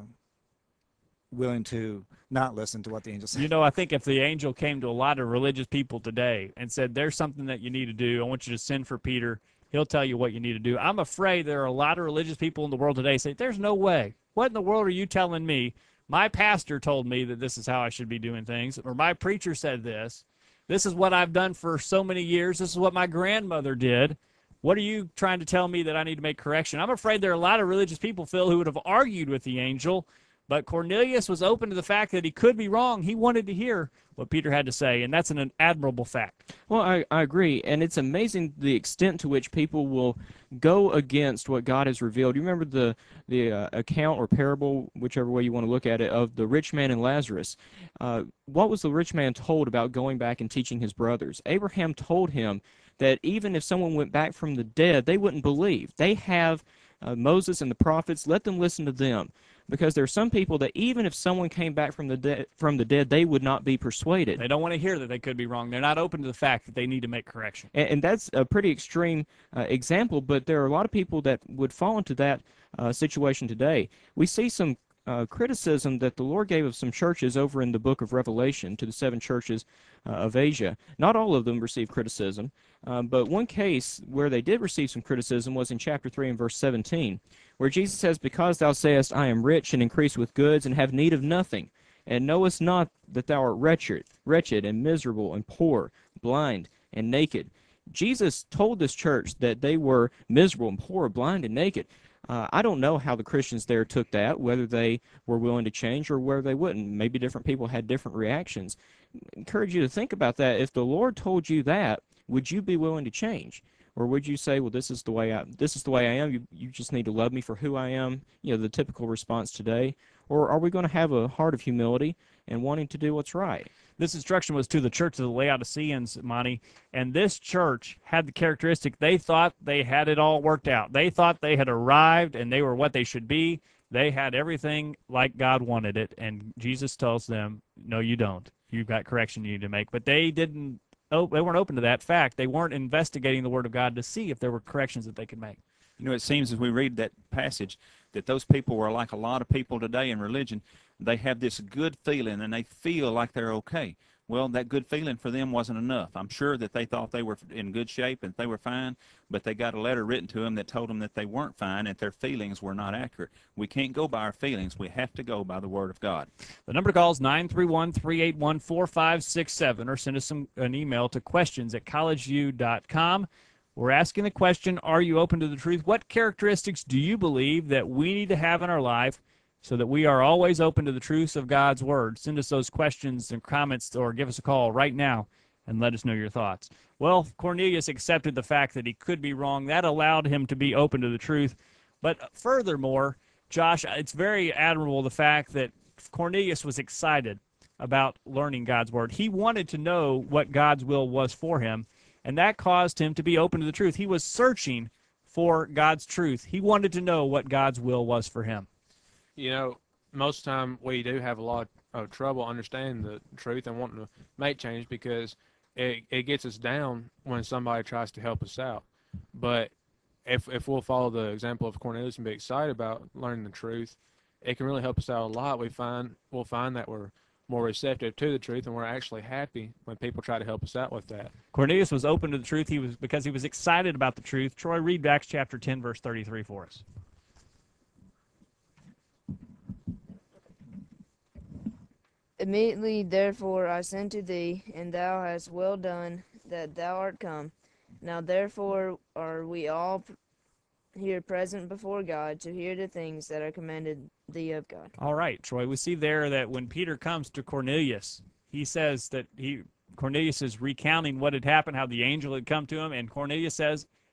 C: willing to not listen to what the angel said.
A: You know, I think if the angel came to a lot of religious people today and said, there's something that you need to do, I want you to send for Peter, he'll tell you what you need to do. I'm afraid there are a lot of religious people in the world today say, there's no way. What in the world are you telling me? My pastor told me that this is how I should be doing things, or my preacher said this. This is what I've done for so many years. This is what my grandmother did. What are you trying to tell me that I need to make correction? I'm afraid there are a lot of religious people, Phil, who would have argued with the angel, but Cornelius was open to the fact that he could be wrong. He wanted to hear what Peter had to say, and that's an admirable fact.
E: Well, I, I agree, and it's amazing the extent to which people will go against what God has revealed. You remember the the uh, account or parable, whichever way you want to look at it, of the rich man and Lazarus. Uh, what was the rich man told about going back and teaching his brothers? Abraham told him that even if someone went back from the dead, they wouldn't believe. They have uh, Moses and the prophets. Let them listen to them. Because there are some people that even if someone came back from the dead, from the dead, they would not be persuaded.
A: They don't want to hear that they could be wrong. They're not open to the fact that they need to make correction.
E: And, and that's a pretty extreme uh, example, but there are a lot of people that would fall into that uh, situation today. We see some uh, criticism that the Lord gave of some churches over in the book of Revelation to the seven churches uh, of Asia. Not all of them received criticism, um, but one case where they did receive some criticism was in chapter three and verse seventeen. Where Jesus says, because thou sayest, I am rich and increase with goods and have need of nothing, and knowest not that thou art wretched, wretched and miserable and poor, blind and naked. Jesus told this church that they were miserable and poor, blind and naked. Uh, I don't know how the Christians there took that, whether they were willing to change or whether they wouldn't. Maybe different people had different reactions. I encourage you to think about that. If the Lord told you that, would you be willing to change? Or would you say, well, this is the way I this is the way I am. You you just need to love me for who I am. You know, the typical response today. Or are we going to have a heart of humility and wanting to do what's right?
A: This instruction was to the church of the Laodiceans, Monty, and this church had the characteristic they thought they had it all worked out. They thought they had arrived and they were what they should be. They had everything like God wanted it, and Jesus tells them, no, you don't. You've got correction you need to make. But they didn't. Oh, they weren't open to that fact. They weren't investigating the Word of God to see if there were corrections that they could make.
D: You know, it seems as we read that passage that those people were like a lot of people today in religion. They have this good feeling and they feel like they're okay. Well, that good feeling for them wasn't enough. I'm sure that they thought they were in good shape and they were fine, but they got a letter written to them that told them that they weren't fine and their feelings were not accurate. We can't go by our feelings. We have to go by the Word of God.
A: The number to call is nine three one, three eight one, four five six seven, or send us some, an email to questions at collegeview dot com. We're asking the question, are you open to the truth? What characteristics do you believe that we need to have in our life so that we are always open to the truths of God's Word? Send us those questions and comments or give us a call right now and let us know your thoughts. Well, Cornelius accepted the fact that he could be wrong. That allowed him to be open to the truth. But furthermore, Josh, it's very admirable the fact that Cornelius was excited about learning God's Word. He wanted to know what God's will was for him, and that caused him to be open to the truth. He was searching for God's truth. He wanted to know what God's will was for him.
F: You know, most of the time we do have a lot of trouble understanding the truth and wanting to make change because it, it gets us down when somebody tries to help us out. But if if we'll follow the example of Cornelius and be excited about learning the truth, it can really help us out a lot. We find we'll find that we're more receptive to the truth, and we're actually happy when people try to help us out with that.
A: Cornelius was open to the truth. He was because he was excited about the truth. Troy, read Acts chapter ten, verse thirty-three for us.
B: Immediately, therefore, I sent to thee, and thou hast well done that thou art come. Now, therefore, are we all here present before God to hear the things that are commanded thee of God.
A: All right, Troy. We see there that when Peter comes to Cornelius, he says that he Cornelius is recounting what had happened, how the angel had come to him, and Cornelius says,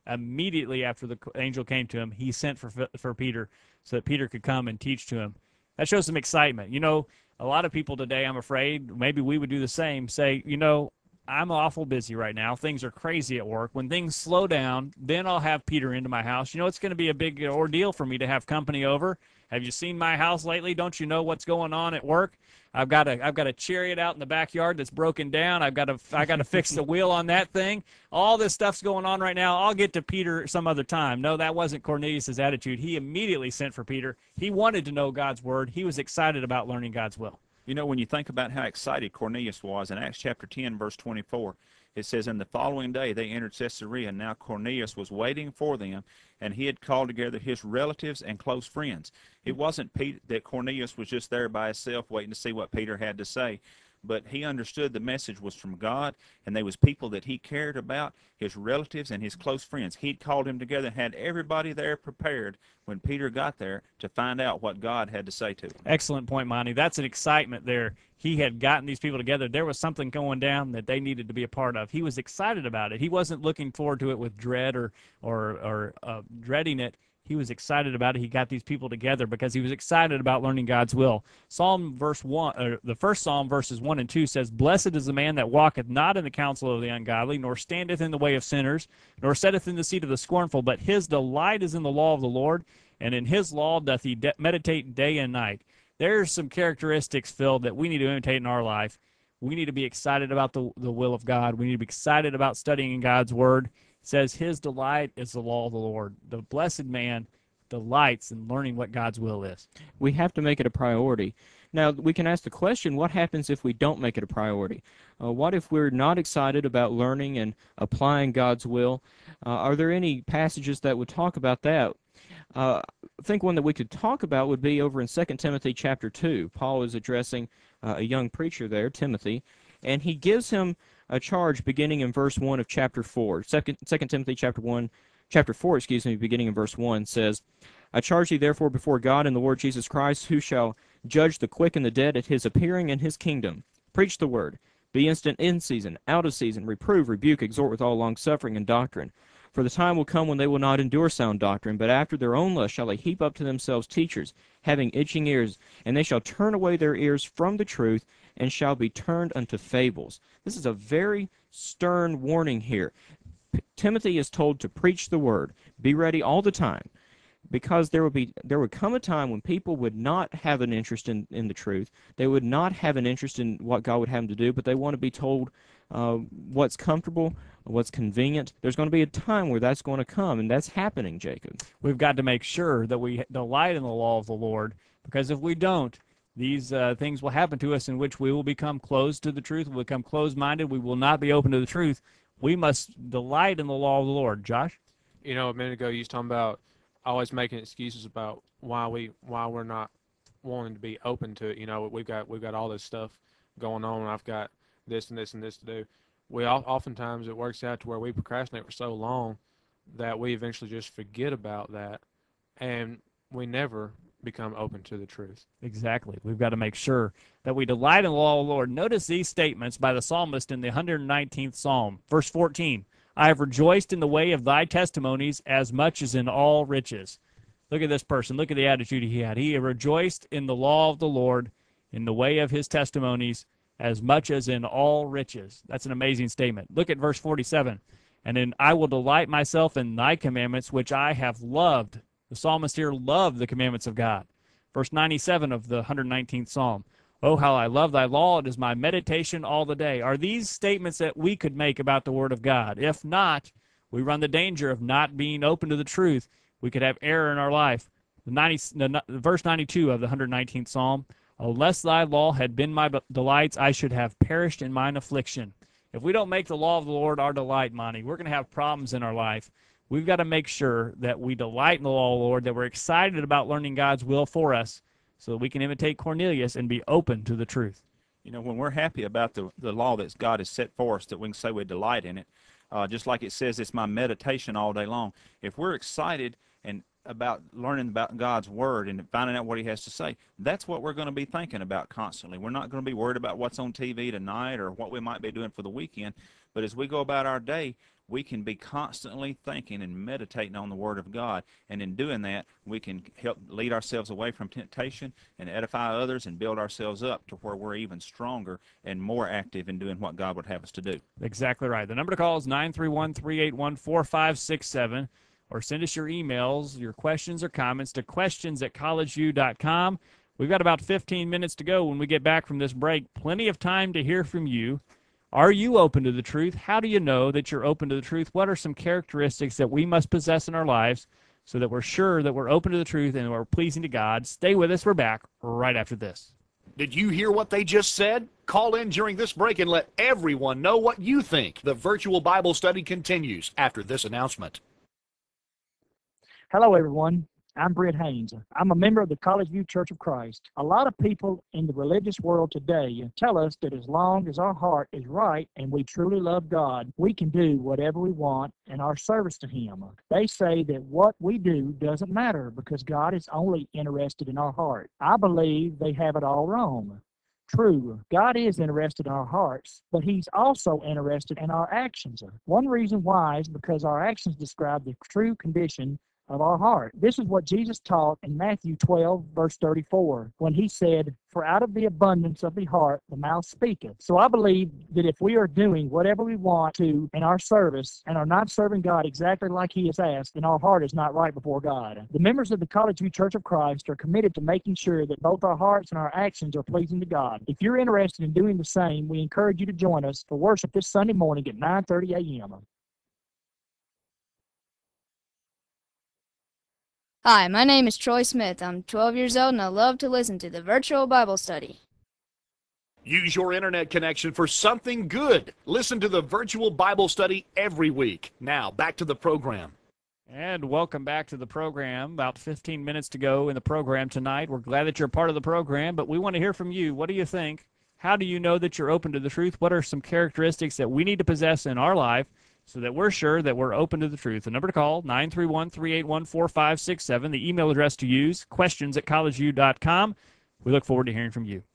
A: Immediately after the angel came to him, he sent for for Peter so that Peter could come and teach to him. That shows some excitement. You know, a lot of people today, I'm afraid, maybe we would do the same, say, you know, I'm awful busy right now. Things are crazy at work. When things slow down, then I'll have Peter into my house. You know, it's going to be a big ordeal for me to have company over. Have you seen my house lately? Don't you know what's going on at work? I've got a I've got a chariot out in the backyard that's broken down. I've got to I got to fix the wheel on that thing. All this stuff's going on right now. I'll get to Peter some other time. No, that wasn't Cornelius's attitude. He immediately sent for Peter. He wanted to know God's word. He was excited about learning God's will.
D: You know, when you think about how excited Cornelius was, in Acts chapter ten, verse twenty-four, it says, "And the following day they entered Caesarea, and now Cornelius was waiting for them, and he had called together his relatives and close friends." It wasn't Pete, that Cornelius was just there by himself waiting to see what Peter had to say, but he understood the message was from God, and there was people that he cared about, his relatives and his close friends. He'd called him together and had everybody there prepared when Peter got there to find out what God had to say to him.
A: Excellent point, Monty. That's an excitement there. He had gotten these people together. There was something going down that they needed to be a part of. He was excited about it. He wasn't looking forward to it with dread or or, or uh, dreading it. He was excited about it. He got these people together because he was excited about learning God's will. Psalm verse one, or the first Psalm verses one and two says, "Blessed is the man that walketh not in the counsel of the ungodly, nor standeth in the way of sinners, nor sitteth in the seat of the scornful, but his delight is in the law of the Lord, and in his law doth he de- meditate day and night." There's some characteristics, Phil, that we need to imitate in our life. We need to be excited about the, the will of God. We need to be excited about studying God's word. It says his delight is the law of the Lord. The blessed man delights in learning what God's will is.
E: We have to make it a priority. Now, we can ask the question, what happens if we don't make it a priority? Uh, what if we're not excited about learning and applying God's will? Uh, are there any passages that would talk about that? Uh, I think one that we could talk about would be over in Second Timothy chapter two. Paul is addressing uh, a young preacher there, Timothy, and he gives him a charge beginning in verse one of chapter four. Second, Second Timothy chapter one, chapter four, excuse me, beginning in verse one says, "I charge thee therefore before God and the Lord Jesus Christ, who shall judge the quick and the dead at his appearing in his kingdom. Preach the word. Be instant in season, out of season, reprove, rebuke, exhort with all longsuffering and doctrine. For the time will come when they will not endure sound doctrine, but after their own lust shall they heap up to themselves teachers, having itching ears, and they shall turn away their ears from the truth, and shall be turned unto fables." This is a very stern warning here. P- Timothy is told to preach the word. Be ready all the time, because there would be there would come a time when people would not have an interest in, in the truth. They would not have an interest in what God would have them to do, but they want to be told uh, what's comfortable, what's convenient. There's going to be a time where that's going to come, and that's happening, Jacob.
A: We've got to make sure that we delight in the law of the Lord, because if we don't, these uh, things will happen to us in which we will become closed to the truth, we'll become closed-minded, we will not be open to the truth. We must delight in the law of the Lord. Josh?
F: You know, a minute ago you was talking about always making excuses about why we why we're not wanting to be open to it. You know, we've got we've got all this stuff going on. I've got this and this and this to do. We all, oftentimes it works out to where we procrastinate for so long that we eventually just forget about that, and we never become open to the truth.
A: Exactly. We've got to make sure that we delight in the law of the Lord. Notice these statements by the psalmist in the one hundred nineteenth Psalm. Verse fourteen, "I have rejoiced in the way of thy testimonies as much as in all riches." Look at this person. Look at the attitude he had. He rejoiced in the law of the Lord, in the way of his testimonies, as much as in all riches. That's an amazing statement. Look at verse forty-seven. "And then I will delight myself in thy commandments, which I have loved." The psalmist here loved the commandments of God. Verse ninety-seven of the one hundred nineteenth Psalm. "Oh, how I love thy law. It is my meditation all the day." Are these statements that we could make about the Word of God? If not, we run the danger of not being open to the truth. We could have error in our life. The ninety, the, verse ninety-two of the one hundred nineteenth Psalm. "Unless thy law had been my delights, I should have perished in mine affliction." If we don't make the law of the Lord our delight, Monty, we're going to have problems in our life. We've got to make sure that we delight in the law of the Lord, that we're excited about learning God's will for us, so that we can imitate Cornelius and be open to the truth.
D: You know, when we're happy about the, the law that God has set for us, that we can say we delight in it, uh, just like it says it's my meditation all day long. If we're excited and about learning about God's Word and finding out what He has to say, that's what we're going to be thinking about constantly. We're not going to be worried about what's on T V tonight or what we might be doing for the weekend, but as we go about our day, we can be constantly thinking and meditating on the Word of God. And in doing that, we can help lead ourselves away from temptation and edify others and build ourselves up to where we're even stronger and more active in doing what God would have us to do.
A: Exactly right. The number to call is nine three one, three eight one, four five six seven, or send us your emails, your questions or comments to questions at collegeview dot com. We've got about fifteen minutes to go when we get back from this break. Plenty of time to hear from you. Are you open to the truth? How do you know that you're open to the truth? What are some characteristics that we must possess in our lives so that we're sure that we're open to the truth and we're pleasing to God? Stay with us. We're back right after this.
G: Did you hear what they just said? Call in during this break and let everyone know what you think. The virtual Bible study continues after this announcement.
K: Hello, everyone. I'm Brett Haynes. I'm a member of the College View Church of Christ. A lot of people in the religious world today tell us that as long as our heart is right and we truly love God, we can do whatever we want in our service to Him. They say that what we do doesn't matter because God is only interested in our heart. I believe they have it all wrong. True, God is interested in our hearts, but He's also interested in our actions. One reason why is because our actions describe the true condition of our heart. This is what Jesus taught in Matthew twelve, verse thirty-four, when He said, "For out of the abundance of the heart the mouth speaketh." So I believe that if we are doing whatever we want to in our service and are not serving God exactly like He has asked, then our heart is not right before God. The members of the College View Church of Christ are committed to making sure that both our hearts and our actions are pleasing to God. If you're interested in doing the same, we encourage you to join us for worship this Sunday morning at nine thirty a.m.
L: Hi, my name is Troy Smith. I'm twelve years old and I love to listen to the virtual Bible study.
G: Use your internet connection for something good. Listen to the virtual Bible study every week. Now, back to the program.
A: And welcome back to the program. About fifteen minutes to go in the program tonight. We're glad that you're part of the program, but we want to hear from you. What do you think? How do you know that you're open to the truth? What are some characteristics that we need to possess in our life so that we're sure that we're open to the truth? The number to call, nine three one, three eight one, four five six seven. The email address to use, questions at collegeview dot com. We look forward to hearing from you.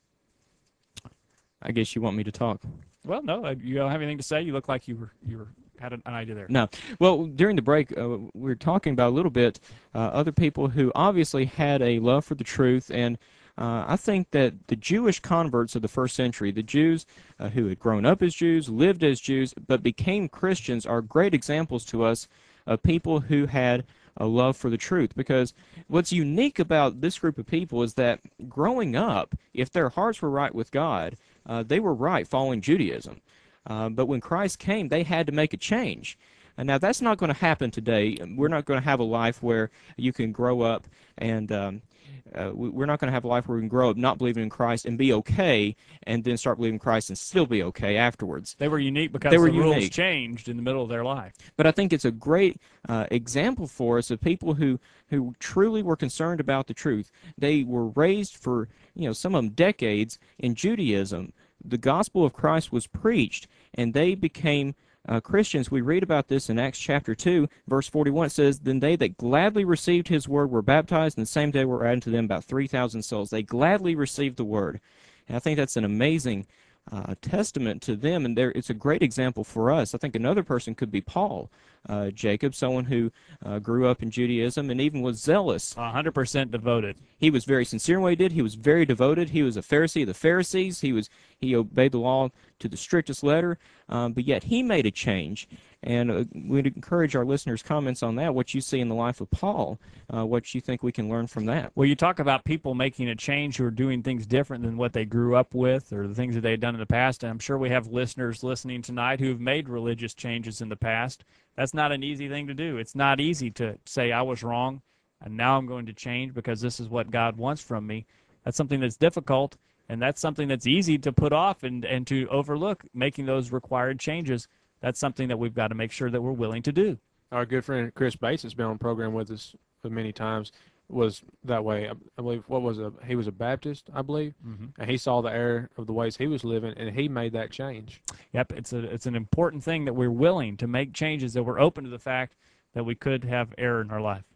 E: I guess you want me to talk.
A: Well, no, uh, you don't have anything to say. You look like you were you were had an idea there.
E: No. Well, during the break, uh, we were talking about a little bit uh, other people who obviously had a love for the truth, and uh, I think that the Jewish converts of the first century, the Jews uh, who had grown up as Jews, lived as Jews, but became Christians, are great examples to us of people who had a love for the truth. Because what's unique about this group of people is that growing up, if their hearts were right with God, uh, they were right following Judaism. Uh, but when Christ came, they had to make a change. And now that's not going to happen today. We're not going to have a life where you can grow up and um, uh, we're not going to have a life where we can grow up not believing in Christ and be okay, and then start believing in Christ and still be okay afterwards.
A: They were unique because
E: they were
A: the rules
E: unique.
A: changed in the middle of their life.
E: But I think it's a great uh, example for us of people who, who truly were concerned about the truth. They were raised for, you know, some of them decades in Judaism. The gospel of Christ was preached, and they became uh, Christians. We read about this in Acts chapter two, verse forty-one. It says, "Then they that gladly received his word were baptized, and the same day were added to them about three thousand souls." They gladly received the word. And I think that's an amazing uh, testament to them, and there, it's a great example for us. I think another person could be Paul, uh, Jacob, someone who uh, grew up in Judaism and even was zealous.
A: one hundred percent devoted.
E: He was very sincere in what he did. He was very devoted. He was a Pharisee of the Pharisees. He was he obeyed the law to the strictest letter, um, but yet he made a change. And uh, we'd encourage our listeners' comments on that, what you see in the life of Paul, uh, what you think we can learn from that.
A: Well, you talk about people making a change who are doing things different than what they grew up with or the things that they had done in the past. And I'm sure we have listeners listening tonight who have made religious changes in the past. That's not an easy thing to do. It's not easy to say, I was wrong, and now I'm going to change because this is what God wants from me. That's something that's difficult, and that's something that's easy to put off and, and to overlook, making those required changes. That's something that we've got to make sure that we're willing to do.
F: Our good friend Chris Bates has been on the program with us many times, was that way. I, I believe, what was a, he was a Baptist, I believe,
A: mm-hmm.
F: and he saw the error of the ways he was living, and he made that change.
A: Yep, it's a it's an important thing that we're willing to make changes, that we're open to the fact that we could have error in our life.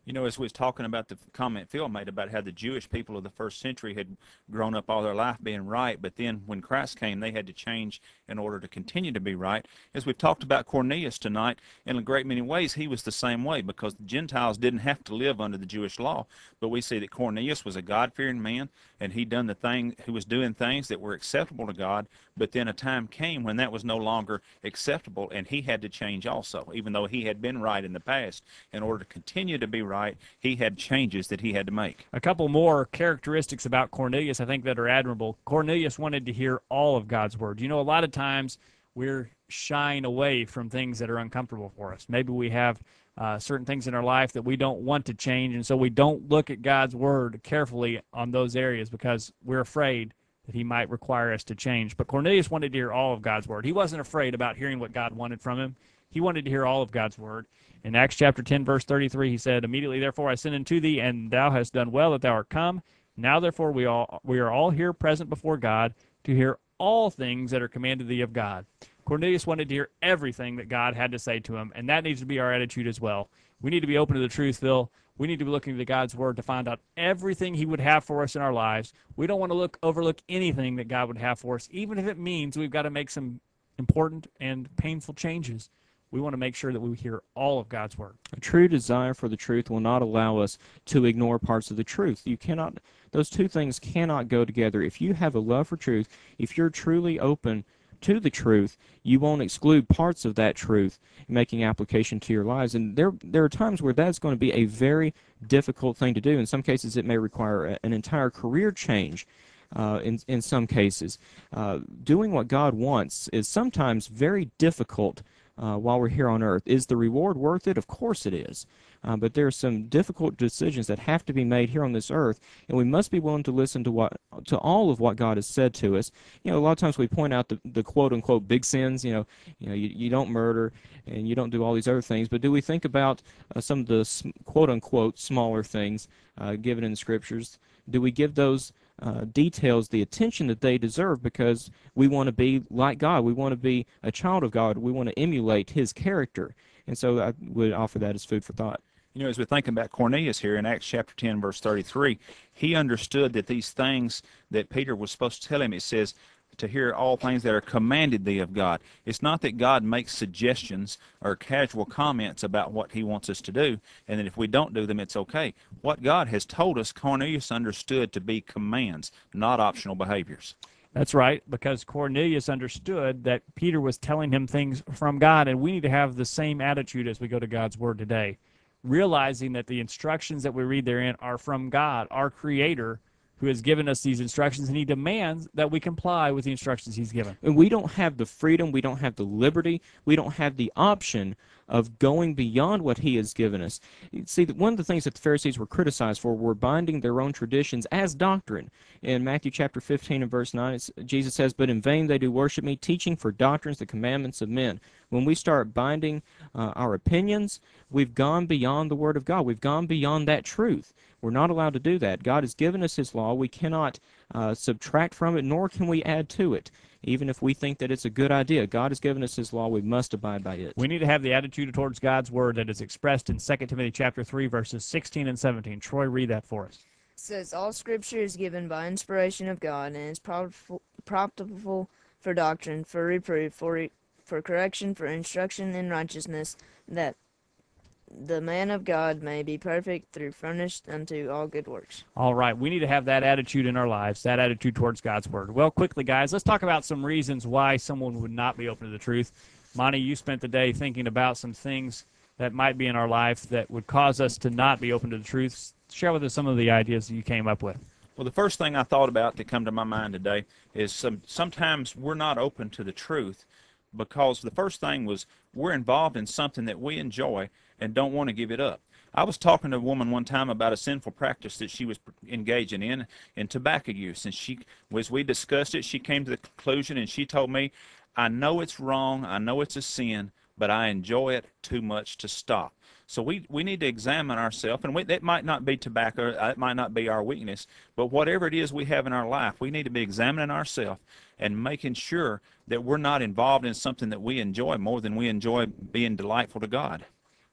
D: You know, as we was talking about the comment Phil made about how the Jewish people of the first century had grown up all their life being right, but then when Christ came, they had to change in order to continue to be right. As we've talked about Cornelius tonight, in a great many ways, he was the same way because the Gentiles didn't have to live under the Jewish law. But we see that Cornelius was a God-fearing man, and he done the thing, he was doing things that were acceptable to God, but then a time came when that was no longer acceptable, and he had to change also, even though he had been right in the past. In order to continue to be right, he had changes that he had to make.
A: A couple more characteristics about Cornelius I think that are admirable. Cornelius wanted to hear all of God's word. You know, a lot of times we're shying away from things that are uncomfortable for us. Maybe we have uh, certain things in our life that we don't want to change, and so we don't look at God's word carefully on those areas because we're afraid that he might require us to change. But Cornelius wanted to hear all of God's word. He wasn't afraid about hearing what God wanted from him. He wanted to hear all of God's word. In Acts chapter ten, verse thirty-three, he said, "Immediately, therefore, I sent unto thee, and thou hast done well that thou art come. Now, therefore, we all we are all here present before God to hear all things that are commanded thee of God." Cornelius wanted to hear everything that God had to say to him, and that needs to be our attitude as well. We need to be open to the truth, Phil. We need to be looking to God's word to find out everything he would have for us in our lives. We don't want to look overlook anything that God would have for us, even if it means we've got to make some important and painful changes. We want to make sure that we hear all of God's word.
E: A true desire for the truth will not allow us to ignore parts of the truth. You cannot; those two things cannot go together. If you have a love for truth, if you're truly open to the truth, you won't exclude parts of that truth making application to your lives. And there there are times where that's going to be a very difficult thing to do. In some cases, it may require a, an entire career change. Uh, in in some cases, uh, doing what God wants is sometimes very difficult. Uh, while we're here on earth. Is the reward worth it? Of course it is. Uh, but there are some difficult decisions that have to be made here on this earth, and we must be willing to listen to what to all of what God has said to us. You know, a lot of times we point out the, the quote-unquote big sins. You know, you know, you, you don't murder and you don't do all these other things. But do we think about uh, some of the quote-unquote smaller things uh, given in the Scriptures? Do we give those Uh, details the attention that they deserve because we want to be like God. We want to be a child of God. We want to emulate his character. And so I would offer that as food for thought.
D: You know, as we're thinking about Cornelius here in Acts chapter ten, verse thirty-three, he understood that these things that Peter was supposed to tell him, it says, to hear all things that are commanded thee of God. It's not that God makes suggestions or casual comments about what he wants us to do, and that if we don't do them, it's okay. What God has told us, Cornelius understood to be commands, not optional behaviors.
A: That's right, because Cornelius understood that Peter was telling him things from God, and we need to have the same attitude as we go to God's word today, realizing that the instructions that we read therein are from God, our Creator, who has given us these instructions, and he demands that we comply with the instructions he's given.
E: And we don't have the freedom, we don't have the liberty, we don't have the option of going beyond what he has given us. See, one of the things that the Pharisees were criticized for were binding their own traditions as doctrine. In Matthew chapter fifteen and verse nine, it's, Jesus says, "But in vain they do worship me, teaching for doctrines the commandments of men." When we start binding uh, our opinions, we've gone beyond the Word of God. We've gone beyond that truth. We're not allowed to do that. God has given us his law. We cannot uh, subtract from it, nor can we add to it. Even if we think that it's a good idea, God has given us his law. We must abide by it.
A: We need to have the attitude towards God's word that is expressed in Second Timothy chapter three, verses sixteen and seventeen. Troy, read that for us.
B: It says, "All scripture is given by inspiration of God, and is profitable, profitable for doctrine, for reproof, for, re, for correction, for instruction in righteousness, that the man of God may be perfect, through furnished unto all good works."
A: All right, we need to have that attitude in our lives, that attitude towards God's word. Well, quickly, guys, let's talk about some reasons why someone would not be open to the truth. Monty, you spent the day thinking about some things that might be in our life that would cause us to not be open to the truth. Share with us some of the ideas that you came up with.
D: Well, the first thing I thought about that come to my mind today is some, sometimes we're not open to the truth because the first thing was we're involved in something that we enjoy and don't want to give it up. I was talking to a woman one time about a sinful practice that she was engaging in, in tobacco use, and she, as we discussed it, she came to the conclusion, and she told me, "I know it's wrong, I know it's a sin, but I enjoy it too much to stop." So we, we need to examine ourselves, and we, that might not be tobacco, it might not be our weakness, but whatever it is we have in our life, we need to be examining ourselves and making sure that we're not involved in something that we enjoy more than we enjoy being delightful to God.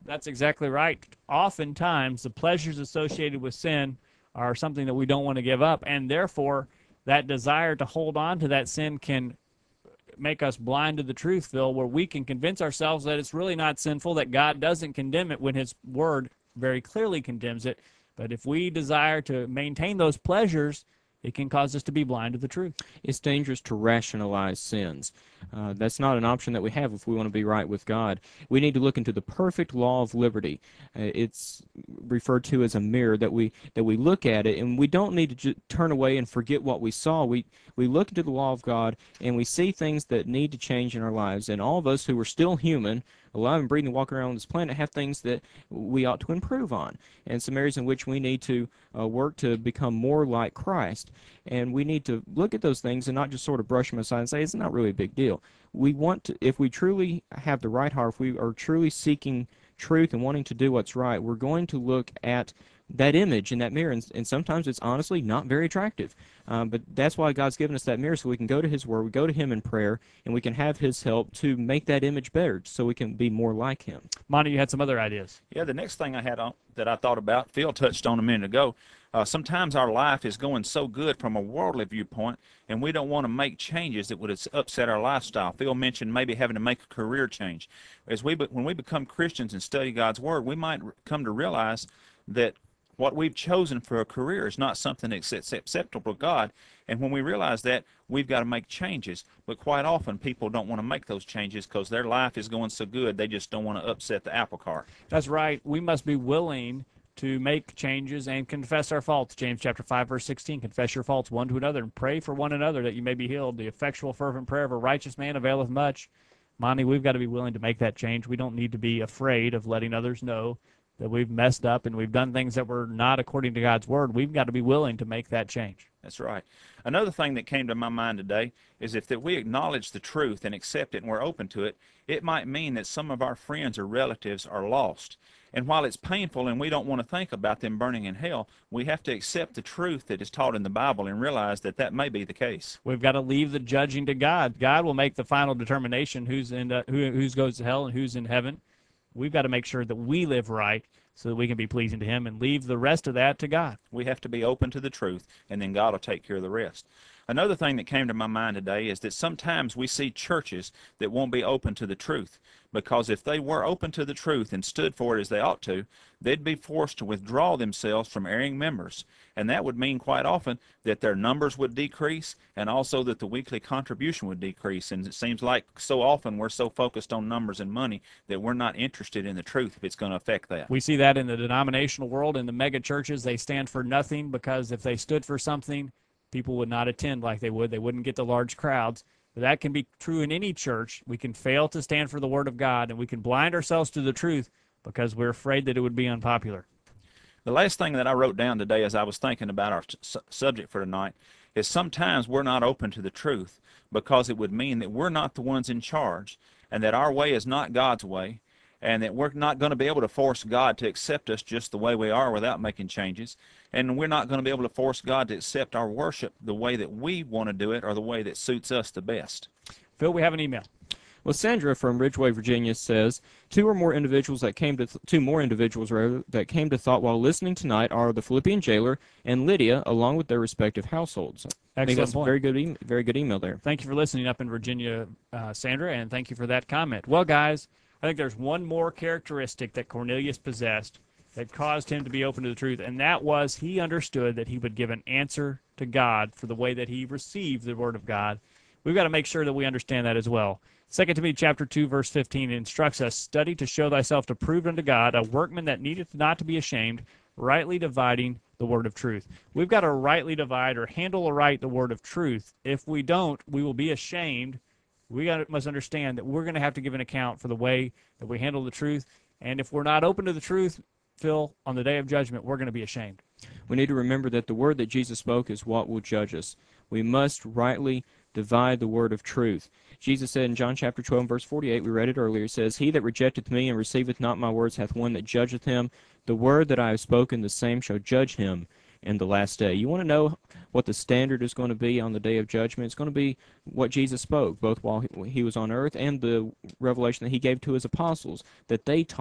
A: That's exactly right. Oftentimes, the pleasures associated with sin are something that we don't want to give up, and therefore, that desire to hold on to that sin can make us blind to the truth, Phil, where we can convince ourselves that it's really not sinful, that God doesn't condemn it when His Word very clearly condemns it. But if we desire to maintain those pleasures, it can cause us to be blind to the truth.
E: It's dangerous to rationalize sins. Uh, that's not an option that we have if we want to be right with God. We need to look into the perfect law of liberty. Uh, it's referred to as a mirror that we that we look at it, and we don't need to ju- turn away and forget what we saw. We we look into the law of God, and we see things that need to change in our lives. And all of us who are still human, alive and breathing, walking around on this planet, have things that we ought to improve on, and some areas in which we need to uh, work to become more like Christ. And we need to look at those things and not just sort of brush them aside and say it's not really a big deal. We want to, if we truly have the right heart, if we are truly seeking truth and wanting to do what's right, we're going to look at that image in that mirror, and, and sometimes it's honestly not very attractive. Um, but that's why God's given us that mirror, so we can go to His Word, we go to Him in prayer, and we can have His help to make that image better, so we can be more like Him.
A: Monty, you had some other ideas.
D: Yeah, the next thing I had on, that I thought about, Phil touched on a minute ago. Uh, sometimes our life is going so good from a worldly viewpoint, and we don't want to make changes that would upset our lifestyle. Phil mentioned maybe having to make a career change. As we, when we become Christians and study God's Word, we might come to realize that what we've chosen for a career is not something that's acceptable to God. And when we realize that, we've got to make changes. But quite often, people don't want to make those changes because their life is going so good, they just don't want to upset the apple cart.
A: That's right. We must be willing to make changes and confess our faults. James chapter five, verse sixteen, confess your faults one to another and pray for one another that you may be healed. The effectual, fervent prayer of a righteous man availeth much. Monty, we've got to be willing to make that change. We don't need to be afraid of letting others know that we've messed up and we've done things that were not according to God's Word. We've got to be willing to make that change.
D: That's right. Another thing that came to my mind today is if that we acknowledge the truth and accept it and we're open to it, it might mean that some of our friends or relatives are lost. And while it's painful and we don't want to think about them burning in hell, we have to accept the truth that is taught in the Bible and realize that that may be the case.
A: We've got to leave the judging to God. God will make the final determination who's in uh, who who's goes to hell and who's in heaven. We've got to make sure that we live right so that we can be pleasing to Him and leave the rest of that to God.
D: We have to be open to the truth, and then God will take care of the rest. Another thing that came to my mind today is that sometimes we see churches that won't be open to the truth, because if they were open to the truth and stood for it as they ought to, they'd be forced to withdraw themselves from erring members. And that would mean quite often that their numbers would decrease and also that the weekly contribution would decrease. And it seems like so often we're so focused on numbers and money that we're not interested in the truth if it's going to affect that.
A: We see that in the denominational world, in the mega churches. They stand for nothing because if they stood for something, people would not attend like they would. They wouldn't get the large crowds. But that can be true in any church. We can fail to stand for the Word of God, and we can blind ourselves to the truth because we're afraid that it would be unpopular.
D: The last thing that I wrote down today as I was thinking about our su- subject for tonight is sometimes we're not open to the truth because it would mean that we're not the ones in charge and that our way is not God's way, and that we're not going to be able to force God to accept us just the way we are without making changes. And we're not going to be able to force God to accept our worship the way that we want to do it or the way that suits us the best.
A: Phil, we have an email.
E: Well, Sandra from Ridgeway, Virginia says, two or more individuals that came to, th- two more individuals rather, that came to thought while listening tonight are the Philippian jailer and Lydia, along with their respective households. I think
A: Excellent
E: that's a
A: point.
E: very good, e- very good email there.
A: Thank you for listening up in Virginia, uh, Sandra, and thank you for that comment. Well, guys, I think there's one more characteristic that Cornelius possessed that caused him to be open to the truth, and that was he understood that he would give an answer to God for the way that he received the Word of God. We've got to make sure that we understand that as well. Second Timothy chapter two, verse fifteen instructs us, study to show thyself approved unto God, a workman that needeth not to be ashamed, rightly dividing the word of truth. We've got to rightly divide or handle aright the word of truth. If we don't, we will be ashamed. We got must understand that we're going to have to give an account for the way that we handle the truth. And if we're not open to the truth, Phil, on the day of judgment, we're going to be ashamed.
E: We need to remember that the word that Jesus spoke is what will judge us. We must rightly divide the word of truth. Jesus said in John chapter twelve, verse forty-eight, we read it earlier, it says, He that rejecteth me and receiveth not my words hath one that judgeth him. The word that I have spoken, the same shall judge him in the last day. You want to know what the standard is going to be on the day of judgment? It's going to be what Jesus spoke, both while he was on earth and the revelation that he gave to his apostles, that they taught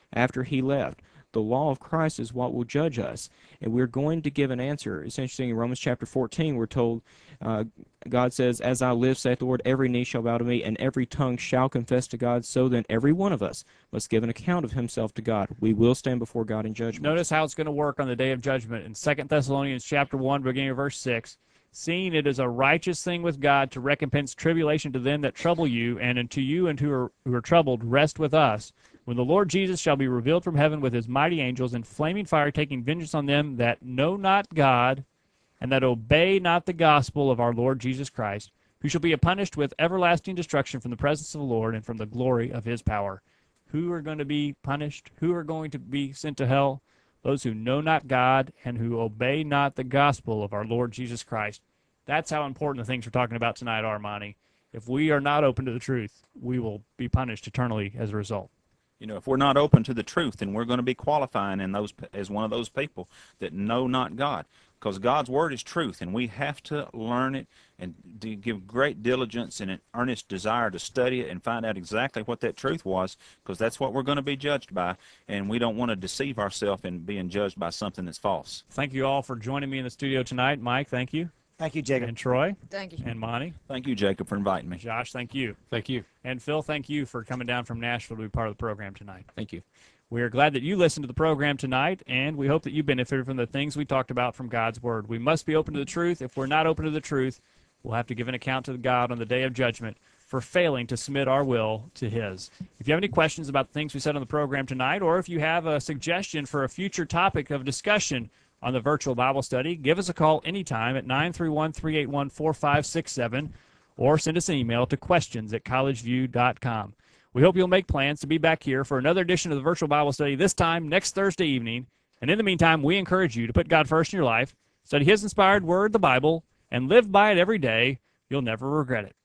E: after he left. The law of Christ is what will judge us, and we're going to give an answer. It's interesting, in Romans chapter fourteen, we're told, uh, God says, as I live, saith the Lord, every knee shall bow to me, and every tongue shall confess to God. So then every one of us must give an account of himself to God. We will stand before God in judgment.
A: Notice how it's going to work on the day of judgment. In Second Thessalonians chapter one, beginning of verse six, seeing it is a righteous thing with God to recompense tribulation to them that trouble you, and unto you and who are, who are troubled, rest with us, when the Lord Jesus shall be revealed from heaven with his mighty angels in flaming fire, taking vengeance on them that know not God, and that obey not the gospel of our Lord Jesus Christ, who shall be punished with everlasting destruction from the presence of the Lord and from the glory of his power. Who are going to be punished? Who are going to be sent to hell? Those who know not God and who obey not the gospel of our Lord Jesus Christ. That's how important the things we're talking about tonight are, Monty. If we are not open to the truth, we will be punished eternally as a result.
D: You know, if we're not open to the truth, then we're going to be qualifying in those as one of those people that know not God, because God's word is truth, and we have to learn it and to give great diligence and an earnest desire to study it and find out exactly what that truth was, because that's what we're going to be judged by, and we don't want to deceive ourselves in being judged by something that's false.
A: Thank you all for joining me in the studio tonight. Mike, thank you.
C: Thank you, Jacob.
A: And Troy.
B: Thank you.
A: And Monty.
D: Thank you, Jacob, for inviting me.
A: Josh, thank you.
F: Thank you.
A: And Phil, thank you for coming down from Nashville to be part of the program tonight.
E: Thank you.
A: We are glad that you listened to the program tonight, and we hope that you benefited from the things we talked about from God's Word. We must be open to the truth. If we're not open to the truth, we'll have to give an account to God on the day of judgment for failing to submit our will to His. If you have any questions about the things we said on the program tonight, or if you have a suggestion for a future topic of discussion on the virtual Bible study, give us a call anytime at nine three one, three eight one, four five six seven, or send us an email to questions at collegeview dot com. We hope you'll make plans to be back here for another edition of the virtual Bible study, this time next Thursday evening. And in the meantime, we encourage you to put God first in your life, study His inspired Word, the Bible, and live by it every day. You'll never regret it.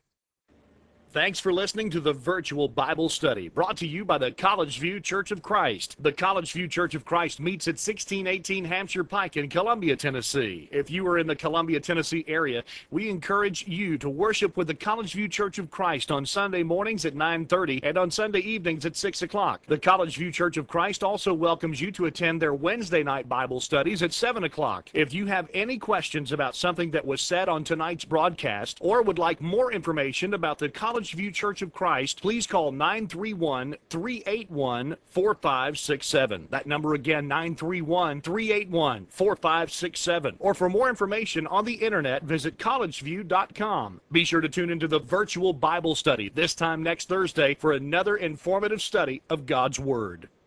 G: Thanks for listening to the Virtual Bible Study, brought to you by the College View Church of Christ. The College View Church of Christ meets at sixteen eighteen Hampshire Pike in Columbia, Tennessee. If you are in the Columbia, Tennessee area, we encourage you to worship with the College View Church of Christ on Sunday mornings at nine thirty and on Sunday evenings at six o'clock. The College View Church of Christ also welcomes you to attend their Wednesday night Bible studies at seven o'clock. If you have any questions about something that was said on tonight's broadcast, or would like more information about the College View Church of Christ, please call nine three one, three eight one, four five six seven. That number again, nine three one, three eight one, four five six seven. Or for more information on the internet, visit college view dot com. Be sure to tune into the virtual Bible study this time next Thursday for another informative study of God's Word.